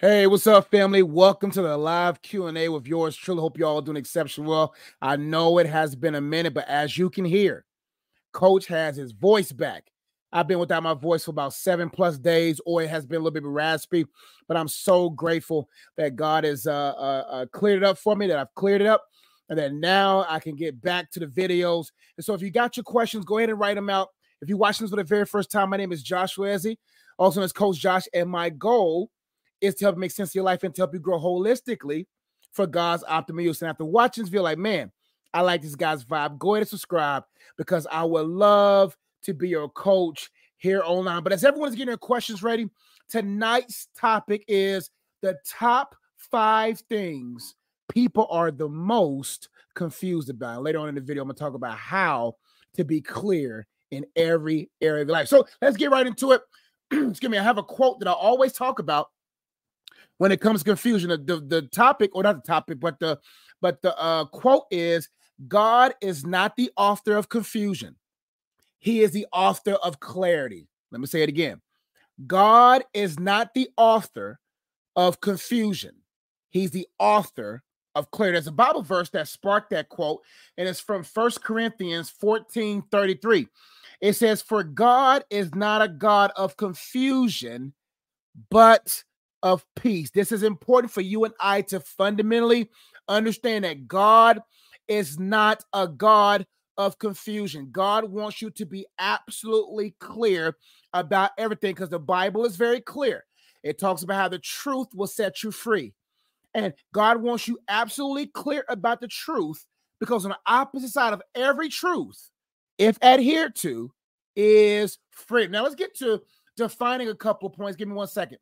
Hey, what's up, family? Welcome to the live Q&A with yours truly. Hope you all doing exceptionally well. I know it has been a minute, but as you can hear, Coach has his voice back. I've been without my voice for about 7+ days, or it has been a little bit raspy, but I'm so grateful that God has cleared it up for me, that I've cleared it up, and that now I can get back to the videos. And so if you got your questions, go ahead and write them out. If you're watching this for the very first time, my name is Joshua Ezzy, also known as Coach Josh, and my goal is to help make sense of your life and to help you grow holistically for God's optimal use. And after watching this video, like, man, I like this guy's vibe, go ahead and subscribe because I would love to be your coach here online. But as everyone's getting their questions ready, tonight's topic is the top 5 things people are the most confused about. Later on in the video, I'm going to talk about how to be clear in every area of your life. So let's get right into it. Excuse me. I have a quote that I always talk about when it comes to confusion. The topic, or not the topic, but the quote is, God is not the author of confusion. He is the author of clarity. Let me say it again. God is not the author of confusion. He's the author of clarity. There's a Bible verse that sparked that quote, and it's from 1 Corinthians 14:33. It says, "For God is not a God of confusion, but of peace." This is important for you and I to fundamentally understand that God is not a God of confusion. God wants you to be absolutely clear about everything because the Bible is very clear. It talks about how the truth will set you free. And God wants you absolutely clear about the truth because on the opposite side of every truth, if adhered to, is free. Now let's get to defining a couple of points. Give me 1 second.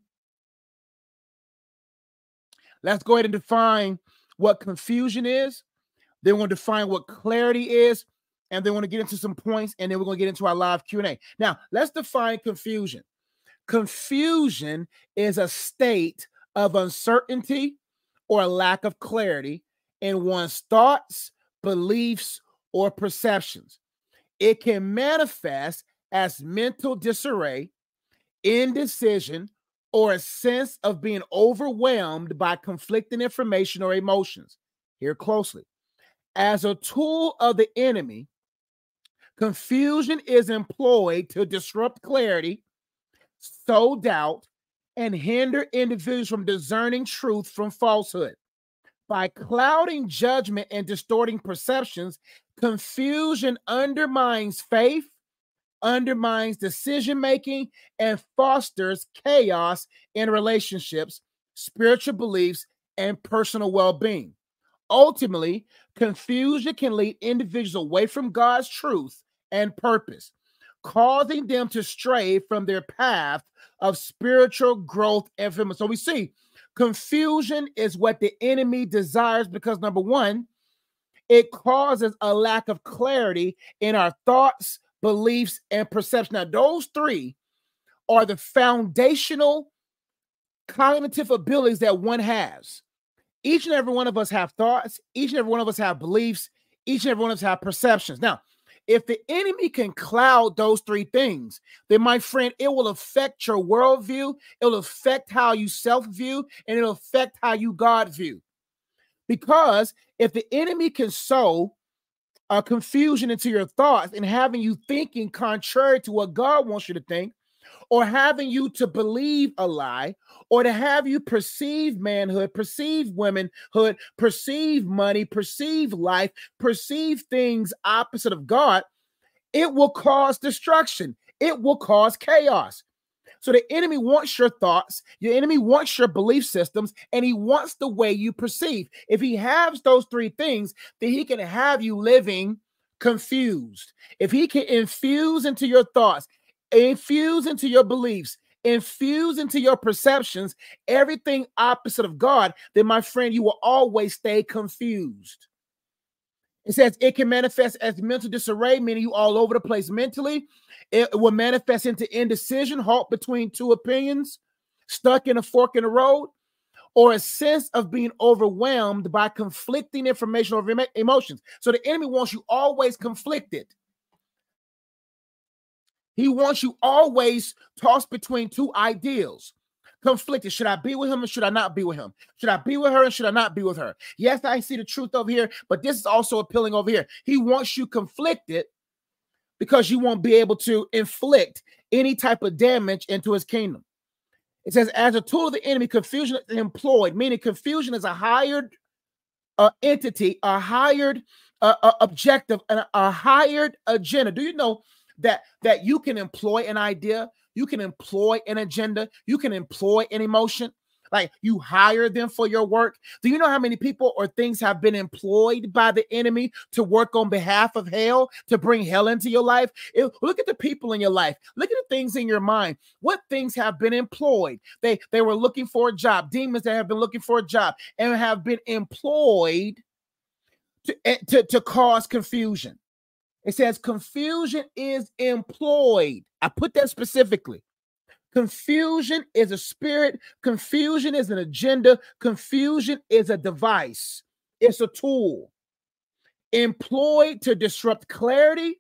Let's go ahead and define what confusion is. Then we'll define what clarity is. And then we're going to get into some points. And then we're going to get into our live Q&A. Now, let's define confusion. Confusion is a state of uncertainty or a lack of clarity in one's thoughts, beliefs, or perceptions. It can manifest as mental disarray, indecision, or a sense of being overwhelmed by conflicting information or emotions. Hear closely. As a tool of the enemy, confusion is employed to disrupt clarity, sow doubt, and hinder individuals from discerning truth from falsehood. By clouding judgment and distorting perceptions, confusion undermines faith, undermines decision-making, and fosters chaos in relationships, spiritual beliefs, and personal well-being. Ultimately, confusion can lead individuals away from God's truth and purpose, causing them to stray from their path of spiritual growth and fulfillment. So we see confusion is what the enemy desires because, number one, it causes a lack of clarity in our thoughts, beliefs, and perception. Now, those 3 are the foundational cognitive abilities that one has. Each and every one of us have thoughts. Each and every one of us have beliefs. Each and every one of us have perceptions. Now, if the enemy can cloud those 3 things, then, my friend, it will affect your worldview. It'll affect how you self-view, and it'll affect how you God view. Because if the enemy can sow confusion into your thoughts and having you thinking contrary to what God wants you to think, or having you to believe a lie, or to have you perceive manhood, perceive womanhood, perceive money, perceive life, perceive things opposite of God, it will cause destruction. It will cause chaos. So the enemy wants your thoughts, your enemy wants your belief systems, and he wants the way you perceive. If he has those 3 things, then he can have you living confused. If he can infuse into your thoughts, infuse into your beliefs, infuse into your perceptions everything opposite of God, then, my friend, you will always stay confused. It says it can manifest as mental disarray, meaning you all over the place mentally. It will manifest into indecision, halt between 2 opinions, stuck in a fork in the road, or a sense of being overwhelmed by conflicting information or emotions. So the enemy wants you always conflicted. He wants you always tossed between 2 ideals. conflicted. Should I be with him or should I not be with him? Should I be with her or should I not be with her? Yes, I see the truth over here, but this is also appealing over here. He wants you conflicted because you won't be able to inflict any type of damage into his kingdom. It says, as a tool of the enemy, confusion is employed, meaning confusion is a hired entity, a hired objective, and a hired agenda. Do you know that you can employ an idea, you can employ an agenda, you can employ an emotion? Like, you hire them for your work. Do you know how many people or things have been employed by the enemy to work on behalf of hell, to bring hell into your life? Look at the people in your life. Look at the things in your mind. What things have been employed? They were looking for a job. Demons that have been looking for a job and have been employed to cause confusion. It says confusion is employed. I put that specifically. Confusion is a spirit. Confusion is an agenda. Confusion is a device. It's a tool employed to disrupt clarity,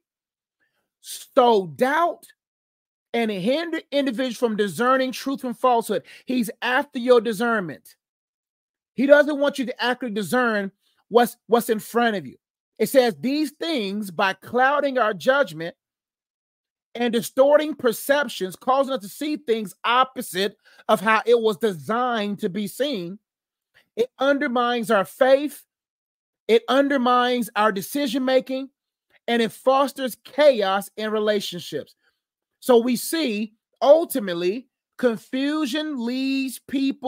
sow doubt, and hinder individuals from discerning truth from falsehood. He's after your discernment. He doesn't want you to accurately discern what's in front of you. It says these things, by clouding our judgment and distorting perceptions, causing us to see things opposite of how it was designed to be seen, it undermines our faith, it undermines our decision-making, and it fosters chaos in relationships. So we see, ultimately, confusion leads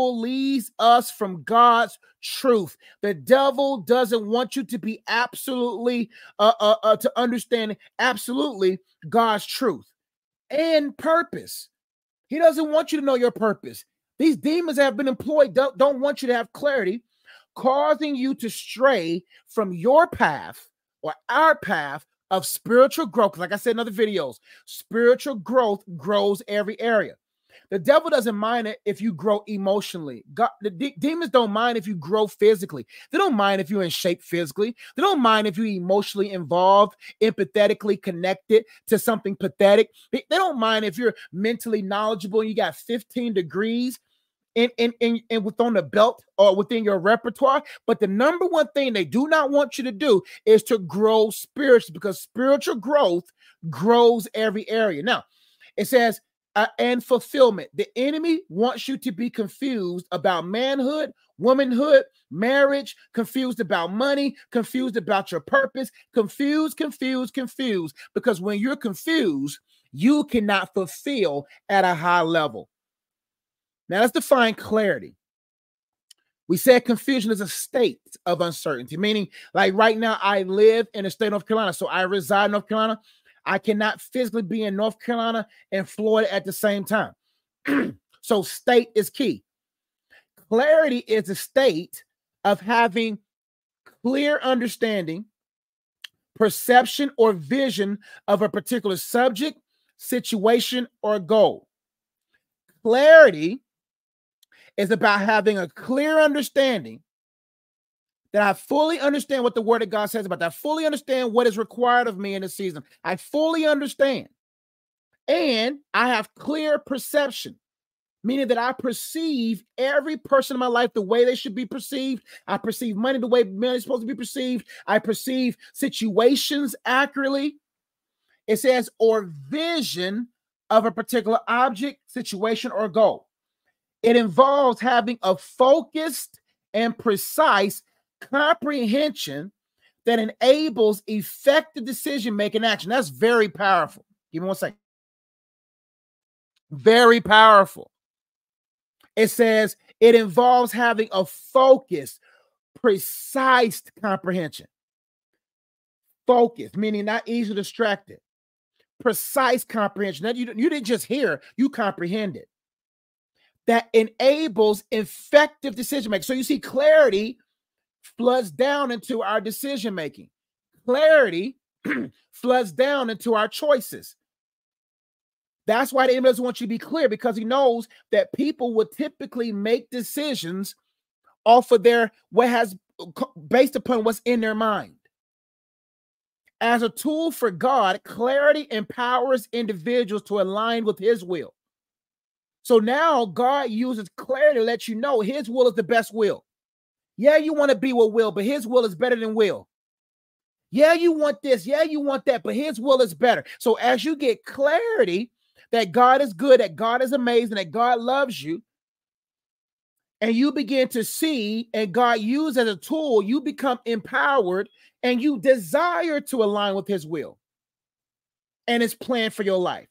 us from God's truth. The devil doesn't want you to be absolutely, to understand absolutely God's truth and purpose. He doesn't want you to know your purpose. These demons have been employed, don't want you to have clarity, causing you to stray from your path or our path of spiritual growth. Like I said in other videos, spiritual growth grows every area. The devil doesn't mind it if you grow emotionally. The demons don't mind if you grow physically. They don't mind if you're in shape physically. They don't mind if you're emotionally involved, empathetically connected to something pathetic. They don't mind if you're mentally knowledgeable and you got 15 degrees in within the belt or within your repertoire. But the number one thing they do not want you to do is to grow spiritually, because spiritual growth grows every area. Now, it says, and fulfillment. The enemy wants you to be confused about manhood, womanhood, marriage, confused about money, confused about your purpose, confused. Because when you're confused, you cannot fulfill at a high level. Now let's define clarity. We said confusion is a state of uncertainty, meaning like right now I live in the state of North Carolina, so I reside in North Carolina. I cannot physically be in North Carolina and Florida at the same time. So state is key. Clarity is a state of having clear understanding, perception, or vision of a particular subject, situation, or goal. Clarity is about having a clear understanding that I fully understand what the word of God says about that. I fully understand what is required of me in this season. I fully understand. And I have clear perception, meaning that I perceive every person in my life the way they should be perceived. I perceive money the way money is supposed to be perceived. I perceive situations accurately. It says, or vision of a particular object, situation, or goal. It involves having a focused and precise comprehension that enables effective decision-making action. That's very powerful. Give me 1 second. Very powerful. It says it involves having a focused, precise comprehension. Focus, meaning not easily distracted. Precise comprehension. That you didn't just hear, you comprehended. That enables effective decision-making. So you see, clarity floods down into our decision making. Clarity floods down into our choices. That's why the enemy doesn't want you to be clear, because he knows that people will typically make decisions off of based upon what's in their mind. As a tool for God, clarity empowers individuals to align with his will. So now God uses clarity to let you know his will is the best will. Yeah, you want to be with will, but his will is better than will. Yeah, you want this. Yeah, you want that, but his will is better. So as you get clarity that God is good, that God is amazing, that God loves you, and you begin to see and God used as a tool, you become empowered and you desire to align with his will and his plan for your life.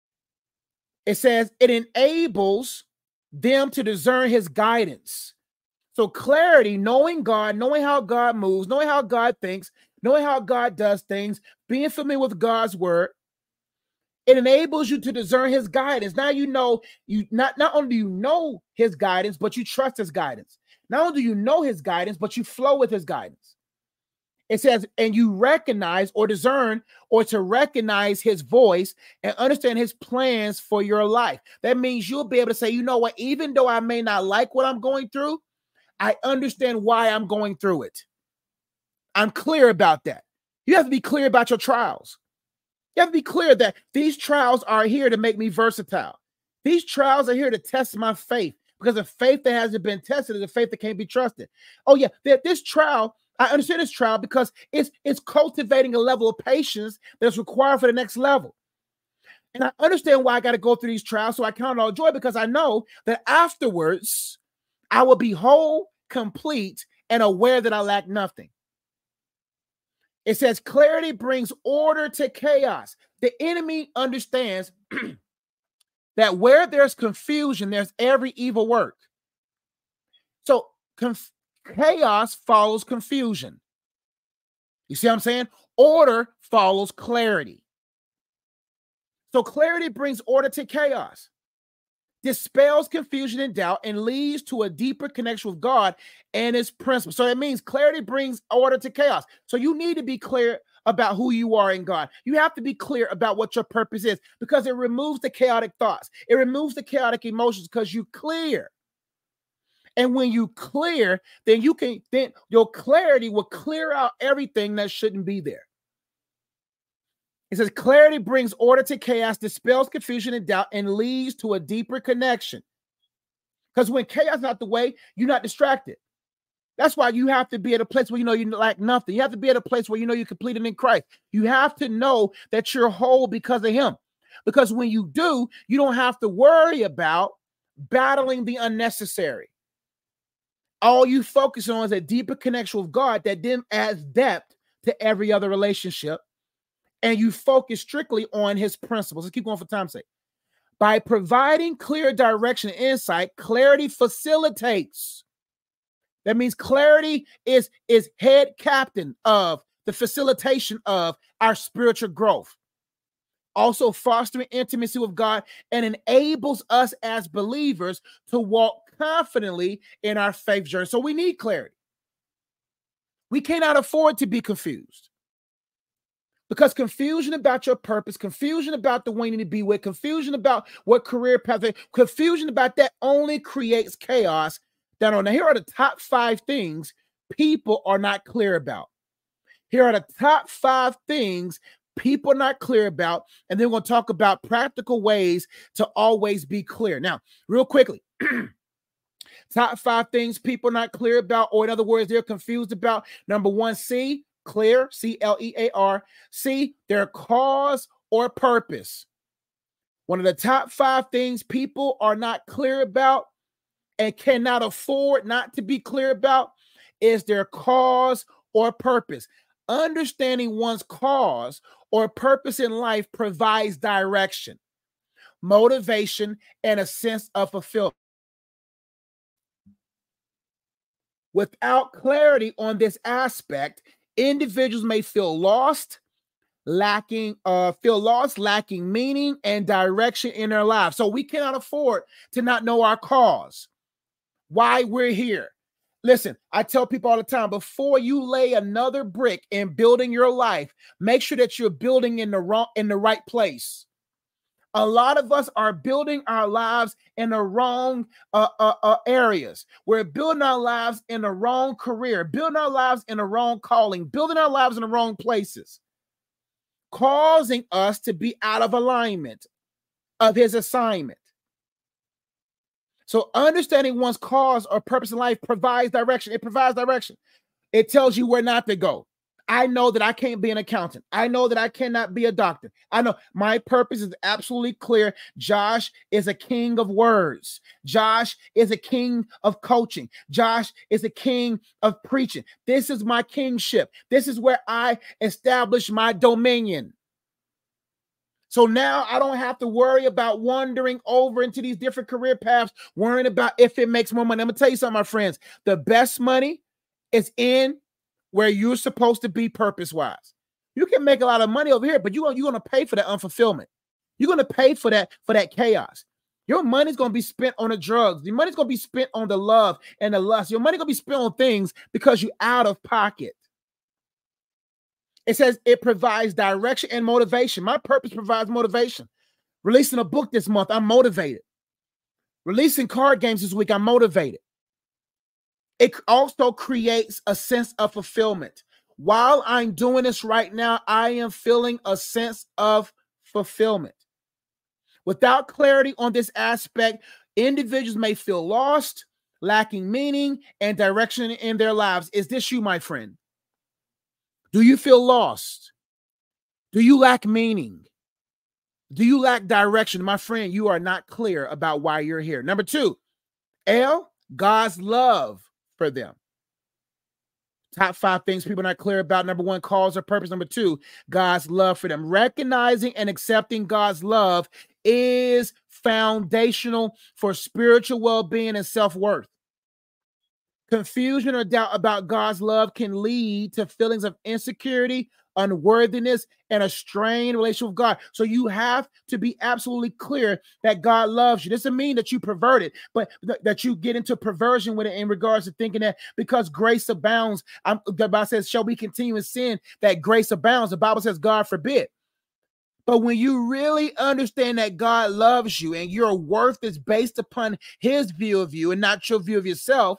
It says it enables them to discern his guidance. So clarity, knowing God, knowing how God moves, knowing how God thinks, knowing how God does things, being familiar with God's word, it enables you to discern his guidance. Now you know, you not only do you know his guidance, but you trust his guidance. Not only do you know his guidance, but you flow with his guidance. It says, and you recognize or discern or to recognize his voice and understand his plans for your life. That means you'll be able to say, you know what, even though I may not like what I'm going through, I understand why I'm going through it. I'm clear about that. You have to be clear about your trials. You have to be clear that these trials are here to make me versatile. These trials are here to test my faith, because a faith that hasn't been tested is a faith that can't be trusted. Oh yeah, this trial, I understand this trial because it's cultivating a level of patience that's required for the next level. And I understand why I got to go through these trials, so I count it all joy, because I know that afterwards I will be whole, complete, and aware that I lack nothing. It says clarity brings order to chaos. The enemy understands that where there's confusion, there's every evil work. So chaos follows confusion. You see what I'm saying? Order follows clarity. So clarity brings order to chaos, dispels confusion and doubt, and leads to a deeper connection with God and his principles. So that means clarity brings order to chaos. So you need to be clear about who you are in God. You have to be clear about what your purpose is, because it removes the chaotic thoughts. It removes the chaotic emotions, because you clear. And when you clear, then your clarity will clear out everything that shouldn't be there. It says clarity brings order to chaos, dispels confusion and doubt, and leads to a deeper connection. Because when chaos is not the way, you're not distracted. That's why you have to be at a place where you know you lack nothing. You have to be at a place where you know you're completed in Christ. You have to know that you're whole because of him. Because when you do, you don't have to worry about battling the unnecessary. All you focus on is a deeper connection with God that then adds depth to every other relationship. And you focus strictly on his principles. Let's keep going for time's sake. By providing clear direction and insight, clarity facilitates. That means clarity is head captain of the facilitation of our spiritual growth. Also fostering intimacy with God, and enables us as believers to walk confidently in our faith journey. So we need clarity. We cannot afford to be confused. Because confusion about your purpose, confusion about the one you need to be with, confusion about what career path, confusion about that only creates chaos. Now, here are the top 5 things people are not clear about. Here are the top 5 things people are not clear about, and then we're going to talk about practical ways to always be clear. Now, real quickly, top 5 things people are not clear about, or in other words, they're confused about. Number 1, C, clear, C-L-E-A-R. C, their cause or purpose. One of the top 5 things people are not clear about and cannot afford not to be clear about is their cause or purpose. Understanding one's cause or purpose in life provides direction, motivation, and a sense of fulfillment. Without clarity on this aspect, individuals may feel lost, lacking meaning and direction in their lives. So we cannot afford to not know our cause, why we're here. Listen, I tell people all the time, before you lay another brick in building your life, make sure that you're building in the right place. A lot of us are building our lives in the wrong areas. We're building our lives in the wrong career, building our lives in the wrong calling, building our lives in the wrong places, causing us to be out of alignment of his assignment. So understanding one's cause or purpose in life provides direction. It provides direction. It tells you where not to go. I know that I can't be an accountant. I know that I cannot be a doctor. I know my purpose is absolutely clear. Josh is a king of words. Josh is a king of coaching. Josh is a king of preaching. This is my kingship. This is where I establish my dominion. So now I don't have to worry about wandering over into these different career paths, worrying about if it makes more money. I'm going to tell you something, my friends. The best money is in where you're supposed to be purpose-wise. You can make a lot of money over here, but you're going to pay for that unfulfillment. You're going to pay for that chaos. Your money's going to be spent on the drugs. Your money's going to be spent on the love and the lust. Your money's going to be spent on things because you're out of pocket. It says it provides direction and motivation. My purpose provides motivation. Releasing a book this month, I'm motivated. Releasing card games this week, I'm motivated. It also creates a sense of fulfillment. While I'm doing this right now, I am feeling a sense of fulfillment. Without clarity on this aspect, individuals may feel lost, lacking meaning and direction in their lives. Is this you, my friend? Do you feel lost? Do you lack meaning? Do you lack direction? My friend, you are not clear about why you're here. Number 2, L, God's love for them. Top 5 things people are not clear about. Number 1, cause or purpose. Number 2, God's love for them. Recognizing and accepting God's love is foundational for spiritual well-being and self-worth. Confusion or doubt about God's love can lead to feelings of insecurity, unworthiness, and a strained relationship with God. So you have to be absolutely clear that God loves you. This doesn't mean that you pervert it, but that you get into perversion with it in regards to thinking that because grace abounds, the Bible says, shall we continue in sin that grace abounds? The Bible says, God forbid. But when you really understand that God loves you and your worth is based upon his view of you and not your view of yourself,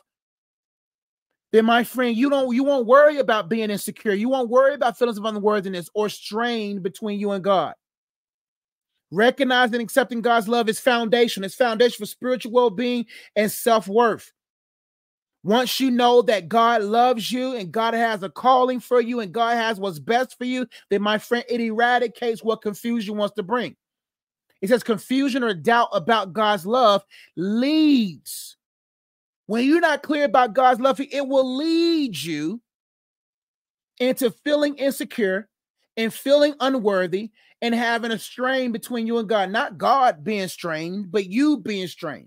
then my friend, you won't worry about being insecure. You won't worry about feelings of unworthiness or strain between you and God. Recognizing and accepting God's love is foundation. It's foundation for spiritual well-being and self-worth. Once you know that God loves you and God has a calling for you and God has what's best for you, then my friend, it eradicates what confusion wants to bring. It says confusion or doubt about God's love leads. When you're not clear about God's love, it will lead you into feeling insecure and feeling unworthy and having a strain between you and God. Not God being strained, but you being strained.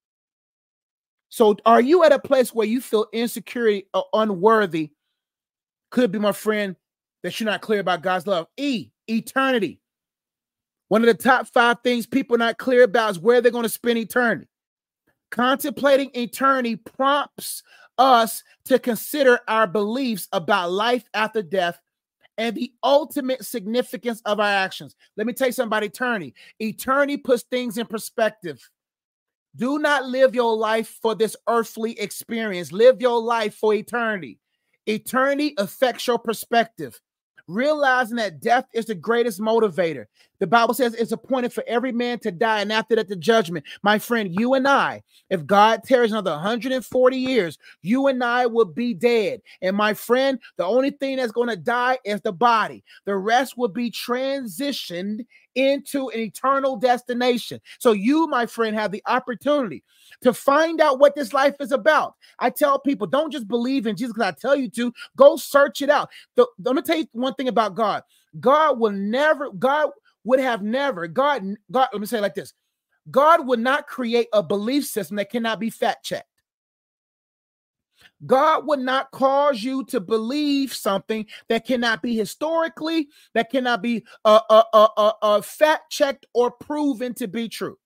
So are you at a place where you feel insecure or unworthy? Could be, my friend, that you're not clear about God's love. E, eternity. One of the top 5 things people are not clear about is where they're going to spend eternity. Contemplating eternity prompts us to consider our beliefs about life after death and the ultimate significance of our actions. Let me tell you something about eternity. Eternity puts things in perspective. Do not live your life for this earthly experience. Live your life for eternity. Eternity affects your perspective. Realizing that death is the greatest motivator. The Bible says it's appointed for every man to die, and after that, the judgment. My friend, you and I, if God tarries another 140 years, you and I will be dead. And my friend, the only thing that's going to die is the body. The rest will be transitioned into an eternal destination. So you, my friend, have the opportunity to find out what this life is about. I tell people, don't just believe in Jesus because I tell you to. Go search it out. Let me tell you one thing about God. God, let me say it like this. God would not create a belief system that cannot be fact-checked. God would not cause you to believe something that cannot be historically, that cannot be fact-checked or proven to be true.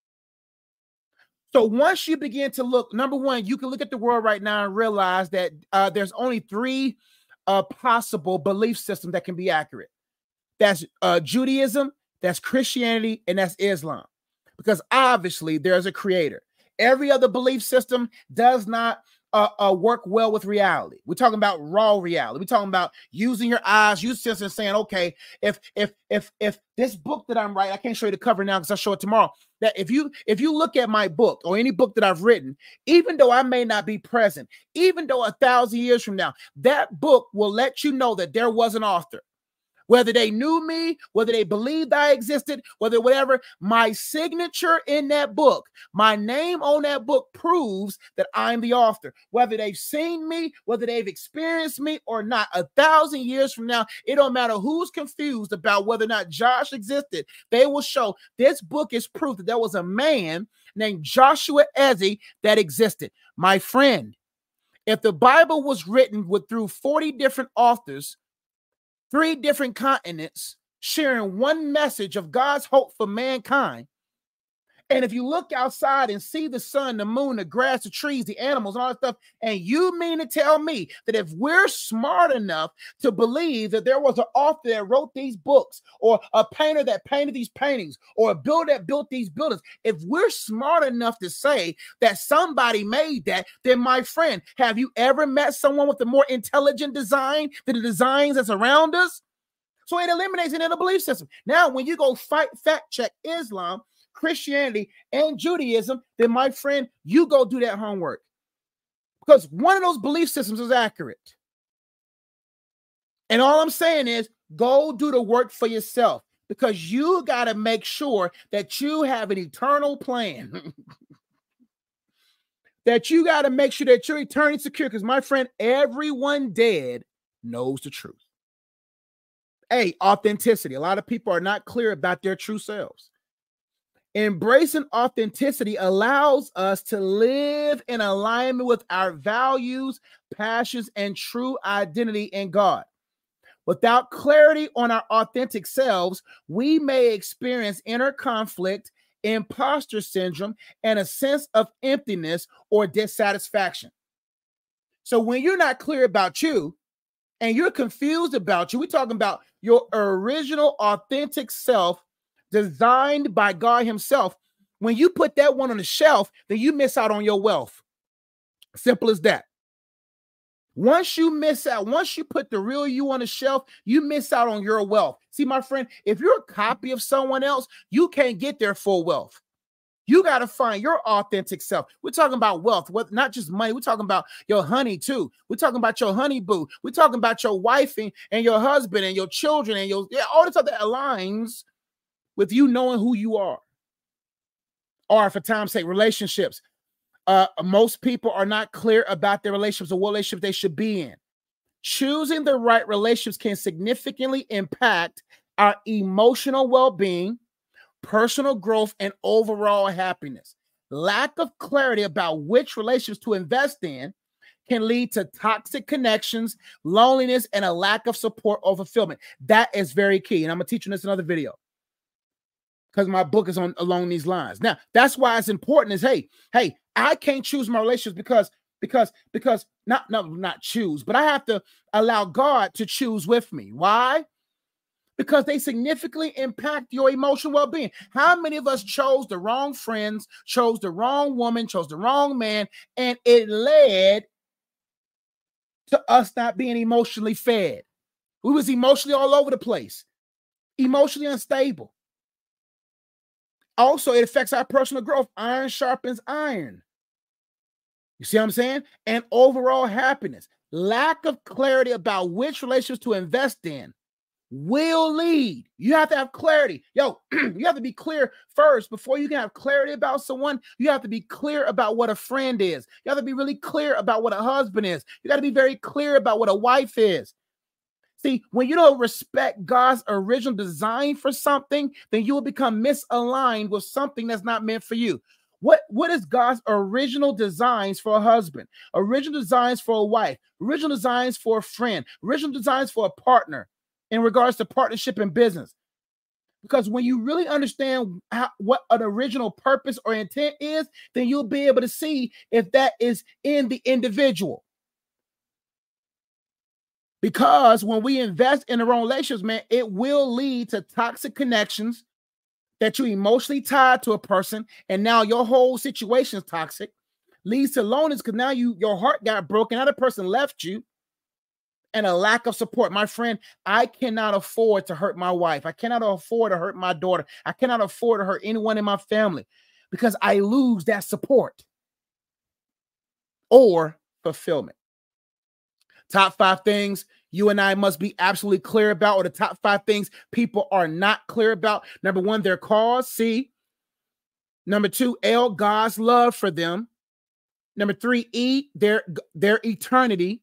So once you begin to look, number 1, you can look at the world right now and realize that there's only 3 possible belief systems that can be accurate. That's Judaism, that's Christianity, and that's Islam. Because obviously there's a creator. Every other belief system does not work well with reality. We're talking about raw reality. We're talking about using your eyes, use sense, and saying, okay, if this book that I'm writing, I can't show you the cover now because I'll show it tomorrow. That if you look at my book or any book that I've written, even though I may not be present, even though 1,000 years from now, that book will let you know that there was an author. Whether they knew me, whether they believed I existed, whether whatever, my signature in that book, my name on that book proves that I'm the author. Whether they've seen me, whether they've experienced me or not, 1,000 years from now, it don't matter who's confused about whether or not Josh existed. They will show this book is proof that there was a man named Joshua Ezzy that existed. My friend, if the Bible was written through 40 different authors, 3 different continents, sharing one message of God's hope for mankind. And if you look outside and see the sun, the moon, the grass, the trees, the animals, and all that stuff, and you mean to tell me that if we're smart enough to believe that there was an author that wrote these books, or a painter that painted these paintings, or a builder that built these buildings, if we're smart enough to say that somebody made that, then my friend, have you ever met someone with a more intelligent design than the designs that's around us? So it eliminates it in the belief system. Now, when you go fact check Islam, Christianity, and Judaism, then my friend, you go do that homework. Because one of those belief systems is accurate. And all I'm saying is go do the work for yourself, because you got to make sure that you have an eternal plan. That you got to make sure that you're eternally secure. Because my friend, everyone dead knows the truth. A, authenticity. A lot of people are not clear about their true selves. Embracing authenticity allows us to live in alignment with our values, passions, and true identity in God. Without clarity on our authentic selves, we may experience inner conflict, imposter syndrome, and a sense of emptiness or dissatisfaction. So when you're not clear about you and you're confused about you, we're talking about your original authentic self, designed by God himself. When you put that one on the shelf, then you miss out on your wealth. Simple as that. Once you miss out, once you put the real you on the shelf, you miss out on your wealth. See, my friend, if you're a copy of someone else, you can't get their full wealth. You got to find your authentic self. We're talking about wealth, not just money. We're talking about your honey too. We're talking about your honey boo. We're talking about your wife and your husband and your children and all this other aligns with you knowing who you are. Or for time's sake, relationships. Most people are not clear about their relationships or what relationship they should be in. Choosing the right relationships can significantly impact our emotional well-being, personal growth, and overall happiness. Lack of clarity about which relationships to invest in can lead to toxic connections, loneliness, and a lack of support or fulfillment. That is very key. And I'm going to teach you this in another video, because my book is along these lines. Now, that's why it's important is, hey, I can't choose my relationships because not choose, but I have to allow God to choose with me. Why? Because they significantly impact your emotional well-being. How many of us chose the wrong friends, chose the wrong woman, chose the wrong man, and it led to us not being emotionally fed? We was emotionally all over the place, emotionally unstable. Also, it affects our personal growth. Iron sharpens iron. You see what I'm saying? And overall happiness. Lack of clarity about which relationships to invest in will lead. You have to have clarity. You have to be clear first before you can have clarity about someone. You have to be clear about what a friend is. You have to be really clear about what a husband is. You got to be very clear about what a wife is. See, when you don't respect God's original design for something, then you will become misaligned with something that's not meant for you. What is God's original designs for a husband, original designs for a wife, original designs for a friend, original designs for a partner in regards to partnership and business? Because when you really understand what an original purpose or intent is, then you'll be able to see if that is in the individual. Because when we invest in the wrong relationships, man, it will lead to toxic connections that you emotionally tied to a person, and now your whole situation is toxic, leads to loneliness because now your heart got broken. Another person left you, and a lack of support. My friend, I cannot afford to hurt my wife. I cannot afford to hurt my daughter. I cannot afford to hurt anyone in my family because I lose that support or fulfillment. Top 5 things you and I must be absolutely clear about, or the top 5 things people are not clear about. Number 1, their cause. C. Number 2, L, God's love for them. Number 3, E, their eternity.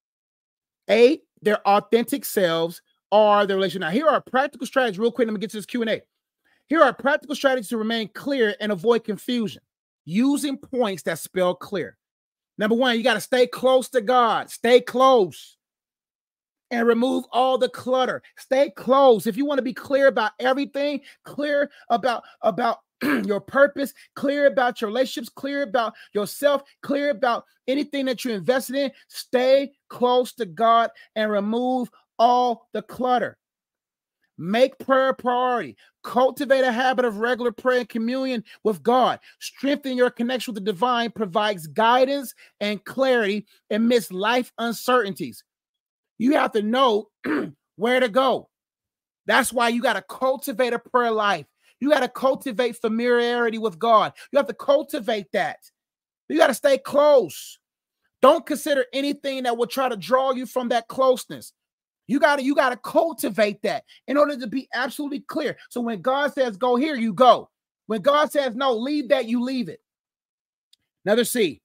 A, their authentic selves. R, their relation. Now, here are practical strategies. Real quick, let me get to this Q&A. Here are practical strategies to remain clear and avoid confusion using points that spell clear. Number 1, you got to stay close to God. Stay close and remove all the clutter. Stay close. If you want to be clear about everything, clear about your purpose, clear about your relationships, clear about yourself, clear about anything that you're invested in, stay close to God and remove all the clutter. Make prayer a priority. Cultivate a habit of regular prayer and communion with God. Strengthen your connection with the divine, provides guidance and clarity amidst life uncertainties. You have to know where to go. That's why you got to cultivate a prayer life. You got to cultivate familiarity with God. You have to cultivate that. You got to stay close. Don't consider anything that will try to draw you from that closeness. You got to cultivate that in order to be absolutely clear. So when God says go here, you go. When God says no, leave that, you leave it. Another C,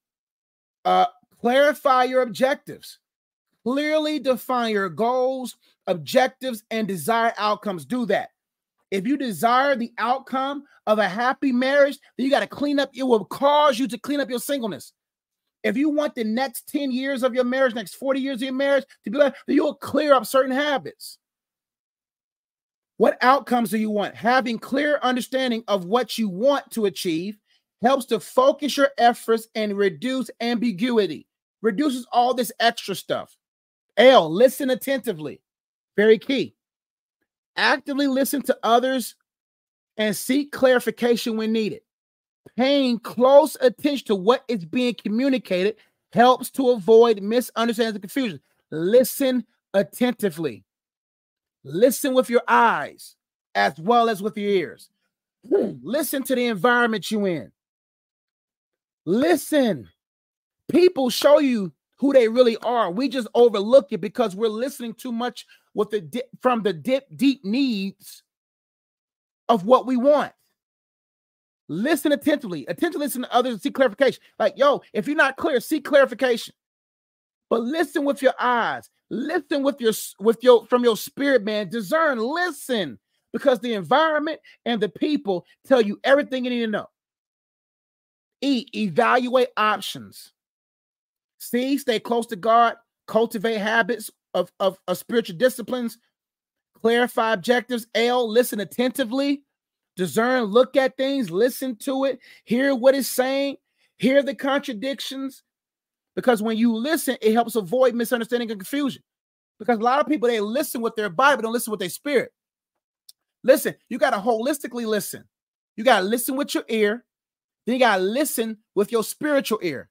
clarify your objectives. Clearly define your goals, objectives, and desired outcomes. Do that. If you desire the outcome of a happy marriage, then you got to clean up. It will cause you to clean up your singleness. If you want the next 10 years of your marriage, next 40 years of your marriage to be like, then you'll clear up certain habits. What outcomes do you want? Having clear understanding of what you want to achieve helps to focus your efforts and reduce ambiguity. Reduces all this extra stuff. L, listen attentively. Very key. Actively listen to others and seek clarification when needed. Paying close attention to what is being communicated helps to avoid misunderstandings and confusion. Listen attentively. Listen with your eyes as well as with your ears. Listen to the environment you're in. Listen. People show you who they really are. We just overlook it because we're listening too much with from the deep needs of what we want. Listen attentively. Attentively listen to others and seek clarification. Like, yo, if you're not clear, seek clarification. But listen with your eyes. Listen with your from your spirit, man. Discern, listen, because the environment and the people tell you everything you need to know. E, evaluate options. C, stay close to God. Cultivate habits of spiritual disciplines. Clarify objectives. L, listen attentively. Discern, look at things, listen to it, hear what it's saying, hear the contradictions. Because when you listen, it helps avoid misunderstanding and confusion. Because a lot of people, they listen with their body, but don't listen with their spirit. Listen, you got to holistically listen. You got to listen with your ear. Then you got to listen with your spiritual ear.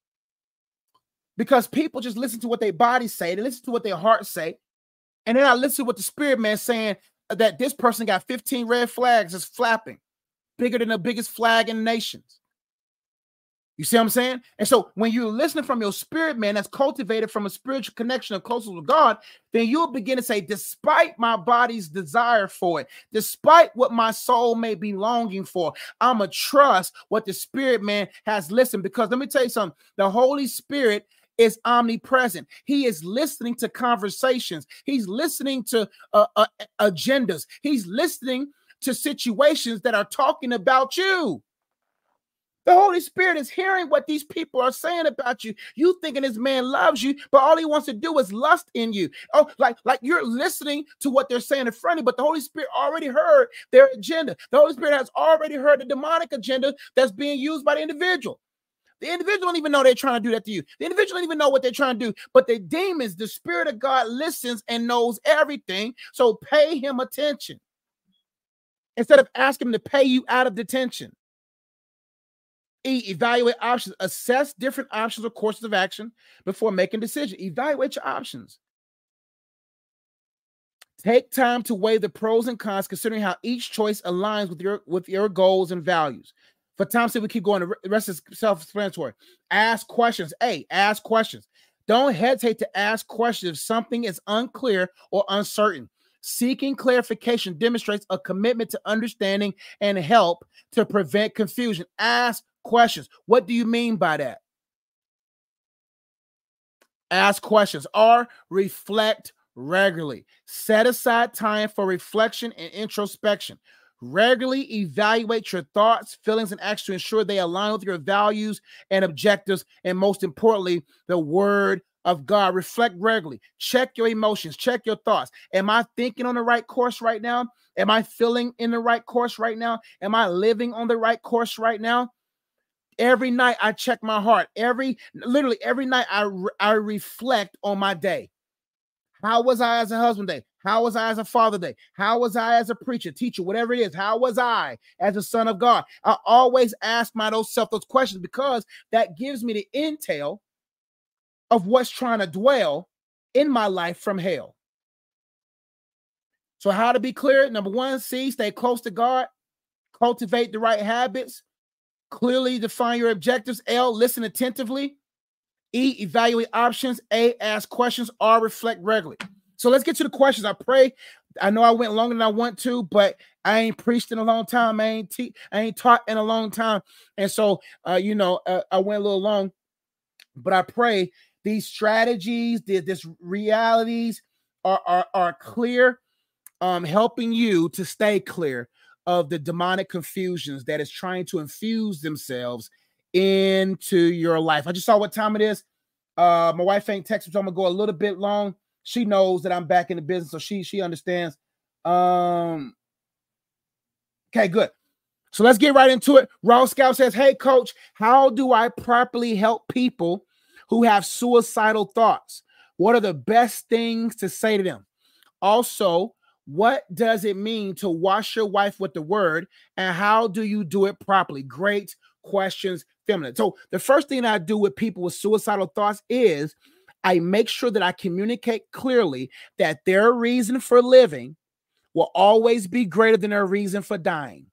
Because people just listen to what their bodies say. They listen to what their hearts say. And then I listen to what the spirit man saying, that this person got 15 red flags is flapping, bigger than the biggest flag in the nations. You see what I'm saying? And so when you're listening from your spirit, man, that's cultivated from a spiritual connection of closeness with God, then you'll begin to say, despite my body's desire for it, despite what my soul may be longing for, I'm going to trust what the spirit man has listened. Because let me tell you something, the Holy Spirit is omnipresent. He is listening to conversations. He's listening to agendas. He's listening to situations that are talking about you. The Holy Spirit is hearing what these people are saying about you. You thinking this man loves you, but all he wants to do is lust in you. Oh, like you're listening to what they're saying in front of you, but the Holy Spirit already heard their agenda. The Holy Spirit has already heard the demonic agenda that's being used by the individual. The individual don't even know they're trying to do that to you. The individual don't even know what they're trying to do. But the demons, the Spirit of God listens and knows everything. So pay him attention instead of asking him to pay you out of detention. E, evaluate options. Assess different options or courses of action before making decisions. Evaluate your options. Take time to weigh the pros and cons, considering how each choice aligns with your goals and values. For time's sake, we keep going. The rest is self-explanatory. Ask questions. A, ask questions. Don't hesitate to ask questions if something is unclear or uncertain. Seeking clarification demonstrates a commitment to understanding and help to prevent confusion. Ask questions. What do you mean by that? Ask questions. R, reflect regularly. Set aside time for reflection and introspection. Regularly evaluate your thoughts, feelings, and actions to ensure they align with your values and objectives, and most importantly, the word of God. Reflect regularly. Check your emotions. Check your thoughts. Am I thinking on the right course right now? Am I feeling in the right course right now? Am I living on the right course right now? Every night I check my heart. Literally every night I reflect on my day. How was I as a husband day? How was I as a father day? How was I as a preacher, teacher, whatever it is? How was I as a son of God? I always ask myself those questions because that gives me the intel of what's trying to dwell in my life from hell. So how to be clear? Number one, C, stay close to God. Cultivate the right habits. Clearly define your objectives. L, listen attentively. E, evaluate options. A, ask questions. R, reflect regularly. So let's get to the questions. I pray. I know I went longer than I want to, but I ain't preached in a long time. I ain't taught in a long time. And so, I went a little long, but I pray these strategies, this realities are clear, helping you to stay clear of the demonic confusions that is trying to infuse themselves into your life. I just saw what time it is. My wife ain't texted, so I'm gonna go a little bit long. She knows that I'm back in the business, so she understands. Okay, good. So let's get right into it. Raw Scout says, "Hey, coach, how do I properly help people who have suicidal thoughts? What are the best things to say to them? Also, what does it mean to wash your wife with the word, and how do you do it properly?" Great questions, feminine. So the first thing I do with people with suicidal thoughts is I make sure that I communicate clearly that their reason for living will always be greater than their reason for dying.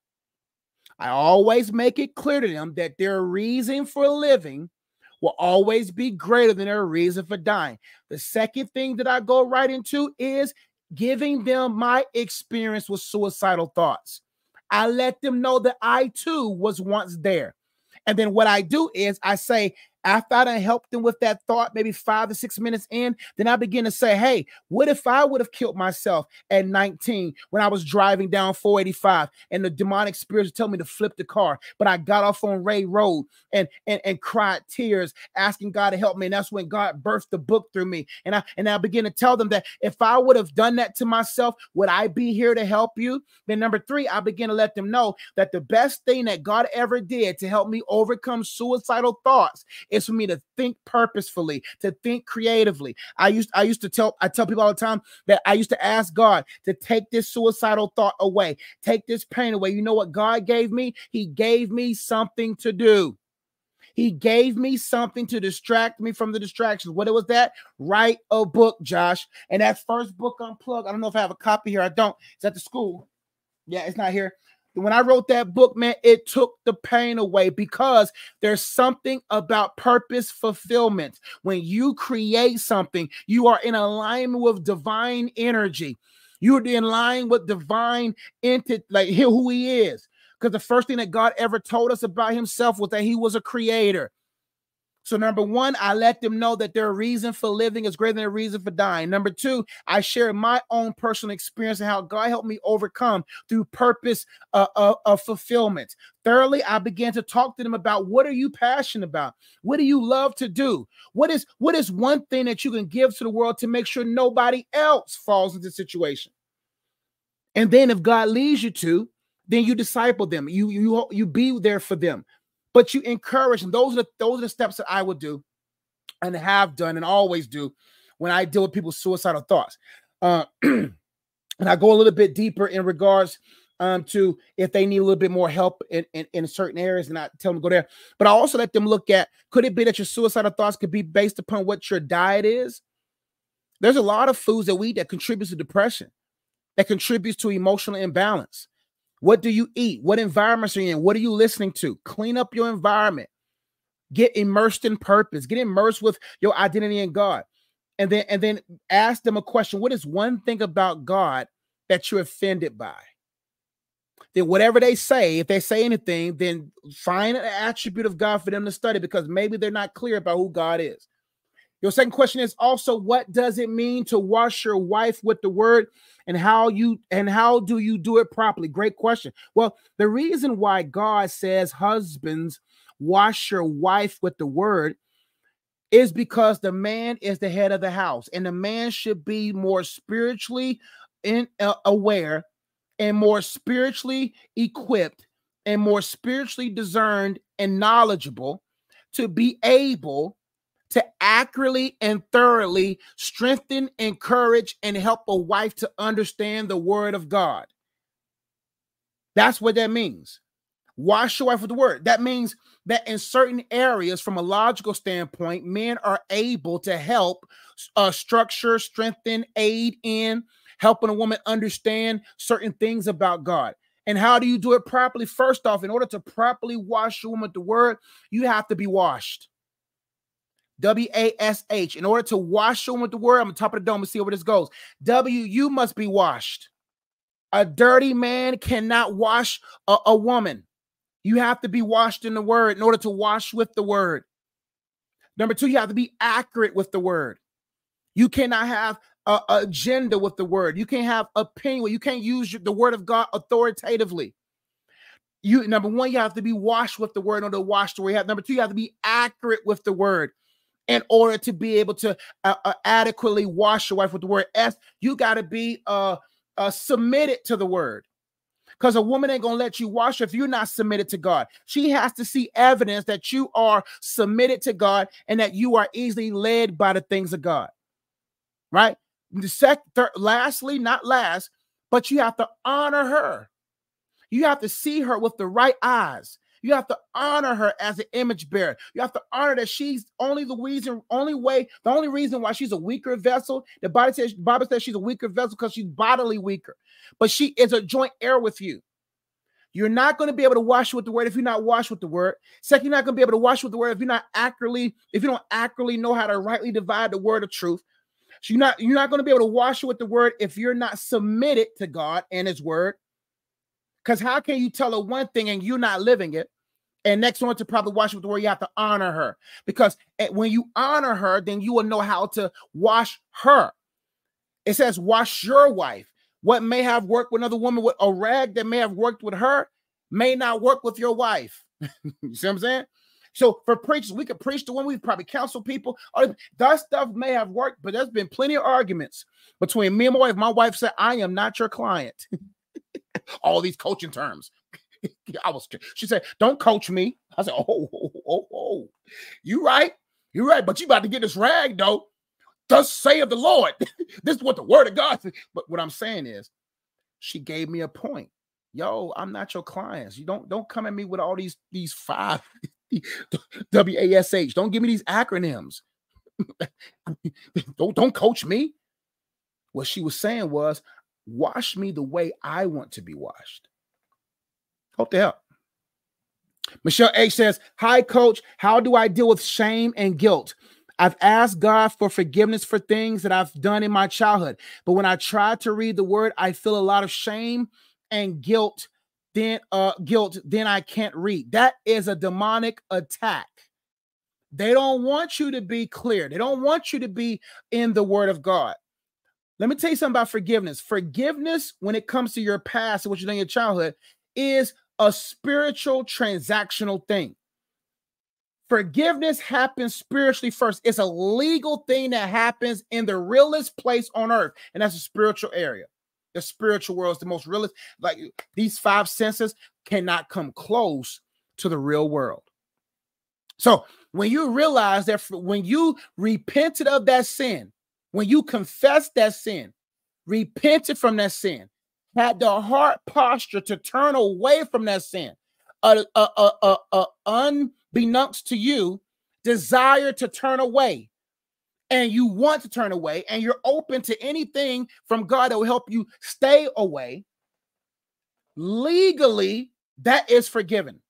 I always make it clear to them that their reason for living will always be greater than their reason for dying. The second thing that I go right into is giving them my experience with suicidal thoughts. I let them know that I too was once there. And then what I do is I say, after I done helped them with that thought, maybe 5 to 6 minutes in, then I begin to say, hey, what if I would have killed myself at 19 when I was driving down 485 and the demonic spirits tell me to flip the car, but I got off on Ray Road and cried tears asking God to help me. And that's when God birthed the book through me. And I begin to tell them that if I would have done that to myself, would I be here to help you? Then number 3, I begin to let them know that the best thing that God ever did to help me overcome suicidal thoughts is for me to think purposefully, to think creatively. I tell people all the time that I used to ask God to take this suicidal thought away, take this pain away. You know what God gave me? He gave me something to do. He gave me something to distract me from the distractions. What was that? Write a book, Josh. And that first book Unplugged, I don't know if I have a copy here. I don't. It's at the school. Yeah, it's not here. When I wrote that book, man, it took the pain away because there's something about purpose fulfillment. When you create something, you are in alignment with divine energy. You're in line with divine entity, like who he is. Because the first thing that God ever told us about himself was that he was a creator. So number 1, I let them know that their reason for living is greater than their reason for dying. Number 2, I share my own personal experience and how God helped me overcome through purpose of fulfillment. Thirdly, I began to talk to them about what are you passionate about? What do you love to do? What is one thing that you can give to the world to make sure nobody else falls into the situation? And then if God leads you to, then you disciple them. You be there for them. But you encourage them. Those are the steps that I would do and have done and always do when I deal with people's suicidal thoughts. And I go a little bit deeper in regards to if they need a little bit more help in certain areas, and I tell them to go there. But I also let them look at, could it be that your suicidal thoughts could be based upon what your diet is? There's a lot of foods that we eat that contributes to depression, that contributes to emotional imbalance. What do you eat? What environments are you in? What are you listening to? Clean up your environment. Get immersed in purpose. Get immersed with your identity in God. And then ask them a question. What is one thing about God that you're offended by? Then whatever they say, if they say anything, then find an attribute of God for them to study, because maybe they're not clear about who God is. Your second question is also, what does it mean to wash your wife with the word, and how do you do it properly? Great question. Well, the reason why God says, husbands, wash your wife with the word, is because the man is the head of the house, and the man should be more spiritually aware and more spiritually equipped and more spiritually discerned and knowledgeable to be able to accurately and thoroughly strengthen, encourage, and help a wife to understand the word of God. That's what that means. Wash your wife with the word. That means that in certain areas, from a logical standpoint, men are able to help structure, strengthen, aid in helping a woman understand certain things about God. And how do you do it properly? First off, in order to properly wash your woman with the word, you have to be washed. W-A-S-H. In order to wash your woman with the word, I'm on top of the dome and see where this goes. W, you must be washed. A dirty man cannot wash a woman. You have to be washed in the word in order to wash with the word. Number two, you have to be accurate with the word. You cannot have an agenda with the word. You can't have opinion. You can't use the word of God authoritatively. Number one, you have to be washed with the word in order to wash the word. Number two, you have to be accurate with the word in order to be able to adequately wash your wife with the word. S, you got to be submitted to the word. Because a woman ain't going to let you wash if you're not submitted to God. She has to see evidence that you are submitted to God and that you are easily led by the things of God. Right? Lastly, not last, but you have to honor her. You have to see her with the right eyes. You have to honor her as an image bearer. You have to honor that she's the only reason why she's a weaker vessel. The Bible says she's a weaker vessel because she's bodily weaker, but she is a joint heir with you. You're not going to be able to wash with the word if you're not washed with the word. Second, you're not going to be able to wash with the word if you don't accurately know how to rightly divide the word of truth. So you're not going to be able to wash with the word if you're not submitted to God and his word. Because how can you tell her one thing and you're not living it? And next one, to probably wash with the word, you have to honor her. Because when you honor her, then you will know how to wash her. It says, wash your wife. What may have worked with another woman, with a rag that may have worked with her, may not work with your wife. You see what I'm saying? So for preachers, we could preach to women, we probably counsel people. That stuff may have worked, but there's been plenty of arguments between me and my wife. My wife said, I am not your client. All these coaching terms. She said, don't coach me. I said, oh. You right. But you about to get this rag though. Thus saith the Lord. This is what the word of God says. But what I'm saying is, she gave me a point. Yo, I'm not your clients. You don't come at me with all these five WASH. Don't give me these acronyms. Don't coach me. What she was saying was, wash me the way I want to be washed. Hope to help. Michelle H says, hi, coach. How do I deal with shame and guilt? I've asked God for forgiveness for things that I've done in my childhood. But when I try to read the word, I feel a lot of shame and guilt. Then I can't read. That is a demonic attack. They don't want you to be clear. They don't want you to be in the word of God. Let me tell you something about forgiveness. Forgiveness, when it comes to your past and what you done in your childhood, is a spiritual transactional thing. Forgiveness happens spiritually first. It's a legal thing that happens in the realest place on earth, and that's a spiritual area. The spiritual world is the most realist. Like, these five senses cannot come close to the real world. So when you realize that, when you repented of that sin, when you confess that sin, repented from that sin, had the heart posture to turn away from that sin, unbeknownst to you, desire to turn away, and you want to turn away, and you're open to anything from God that will help you stay away, legally, that is forgiven.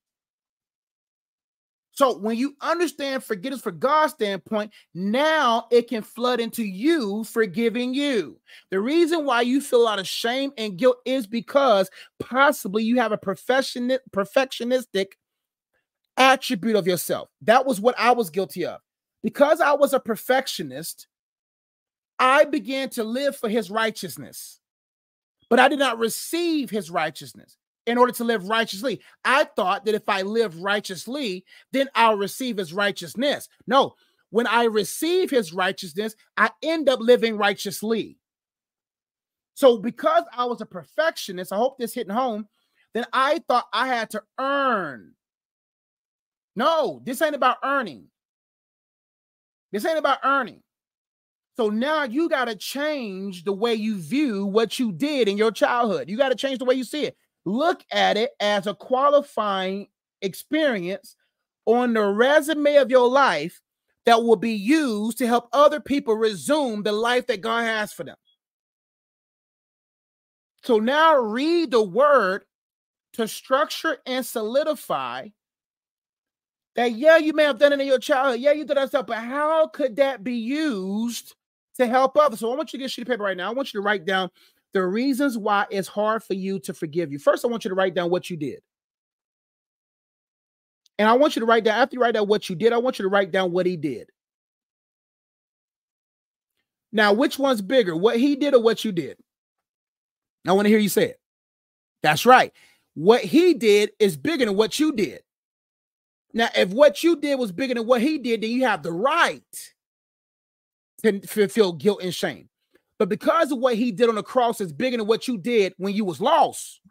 So when you understand forgiveness from God's standpoint, now it can flood into you forgiving you. The reason why you feel a lot of shame and guilt is because possibly you have a perfectionistic attribute of yourself. That was what I was guilty of. Because I was a perfectionist, I began to live for his righteousness, but I did not receive his righteousness. In order to live righteously, I thought that if I live righteously, then I'll receive his righteousness. No, when I receive his righteousness, I end up living righteously. So because I was a perfectionist, I hope this hitting home, then I thought I had to earn. No, this ain't about earning. This ain't about earning. So now you got to change the way you view what you did in your childhood. You got to change the way you see it. Look at it as a qualifying experience on the resume of your life that will be used to help other people resume the life that God has for them. So now read the word to structure and solidify that, yeah, you may have done it in your childhood. Yeah, you did that stuff, but how could that be used to help others? So I want you to get a sheet of paper right now. I want you to write down the reasons why it's hard for you to forgive you. First, I want you to write down what you did. And I want you to write down, after you write down what you did, I want you to write down what he did. Now, which one's bigger, what he did or what you did? I want to hear you say it. That's right. What he did is bigger than what you did. Now, if what you did was bigger than what he did, then you have the right to feel guilt and shame. But because of what he did on the cross is bigger than what you did when you was lost,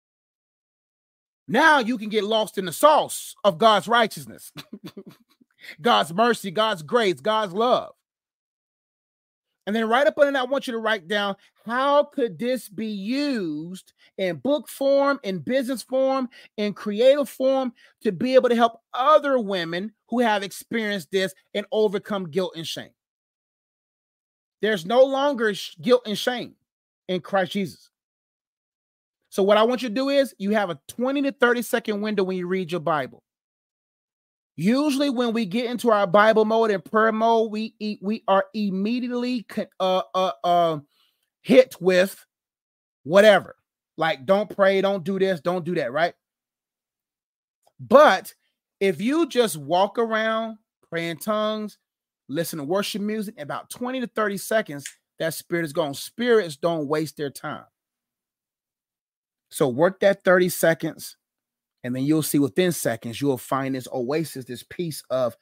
now you can get lost in the sauce of God's righteousness, God's mercy, God's grace, God's love. And then right up under that, I want you to write down, how could this be used in book form, in business form, in creative form, to be able to help other women who have experienced this and overcome guilt and shame? There's no longer guilt and shame in Christ Jesus. So what I want you to do is you have a 20 to 30 second window when you read your Bible. Usually when we get into our Bible mode and prayer mode, we are immediately hit with whatever. Like, don't pray, don't do this, don't do that, right? But if you just walk around, pray in tongues, listen to worship music, in about 20 to 30 seconds, that spirit is gone. Spirits don't waste their time. So work that 30 seconds, and then you'll see within seconds, you'll find this oasis, this piece of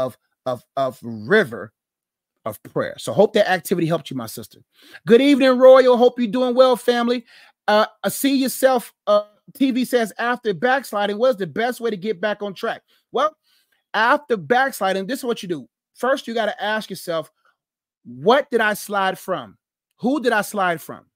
river of prayer. So hope that activity helped you, my sister. Good evening, Royal. Hope you're doing well, family. See yourself. TV says, after backsliding, what's the best way to get back on track? Well, after backsliding, this is what you do. First, you got to ask yourself, what did I slide from? Who did I slide from?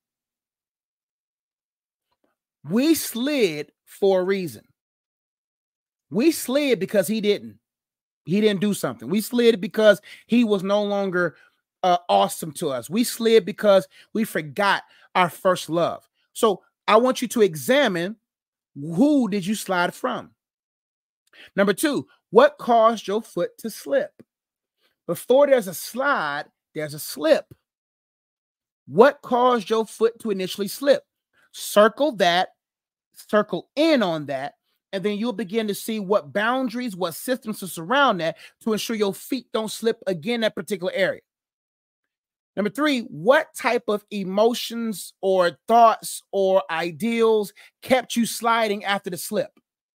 We slid for a reason. We slid because he didn't do something. We slid because he was no longer awesome to us. We slid because we forgot our first love. So I want you to examine, who did you slide from? Number two, what caused your foot to slip? Before there's a slide, there's a slip. What caused your foot to initially slip? Circle that, circle in on that, and then you'll begin to see what boundaries, what systems to surround that to ensure your feet don't slip again in that particular area. Number three, what type of emotions or thoughts or ideals kept you sliding after the slip?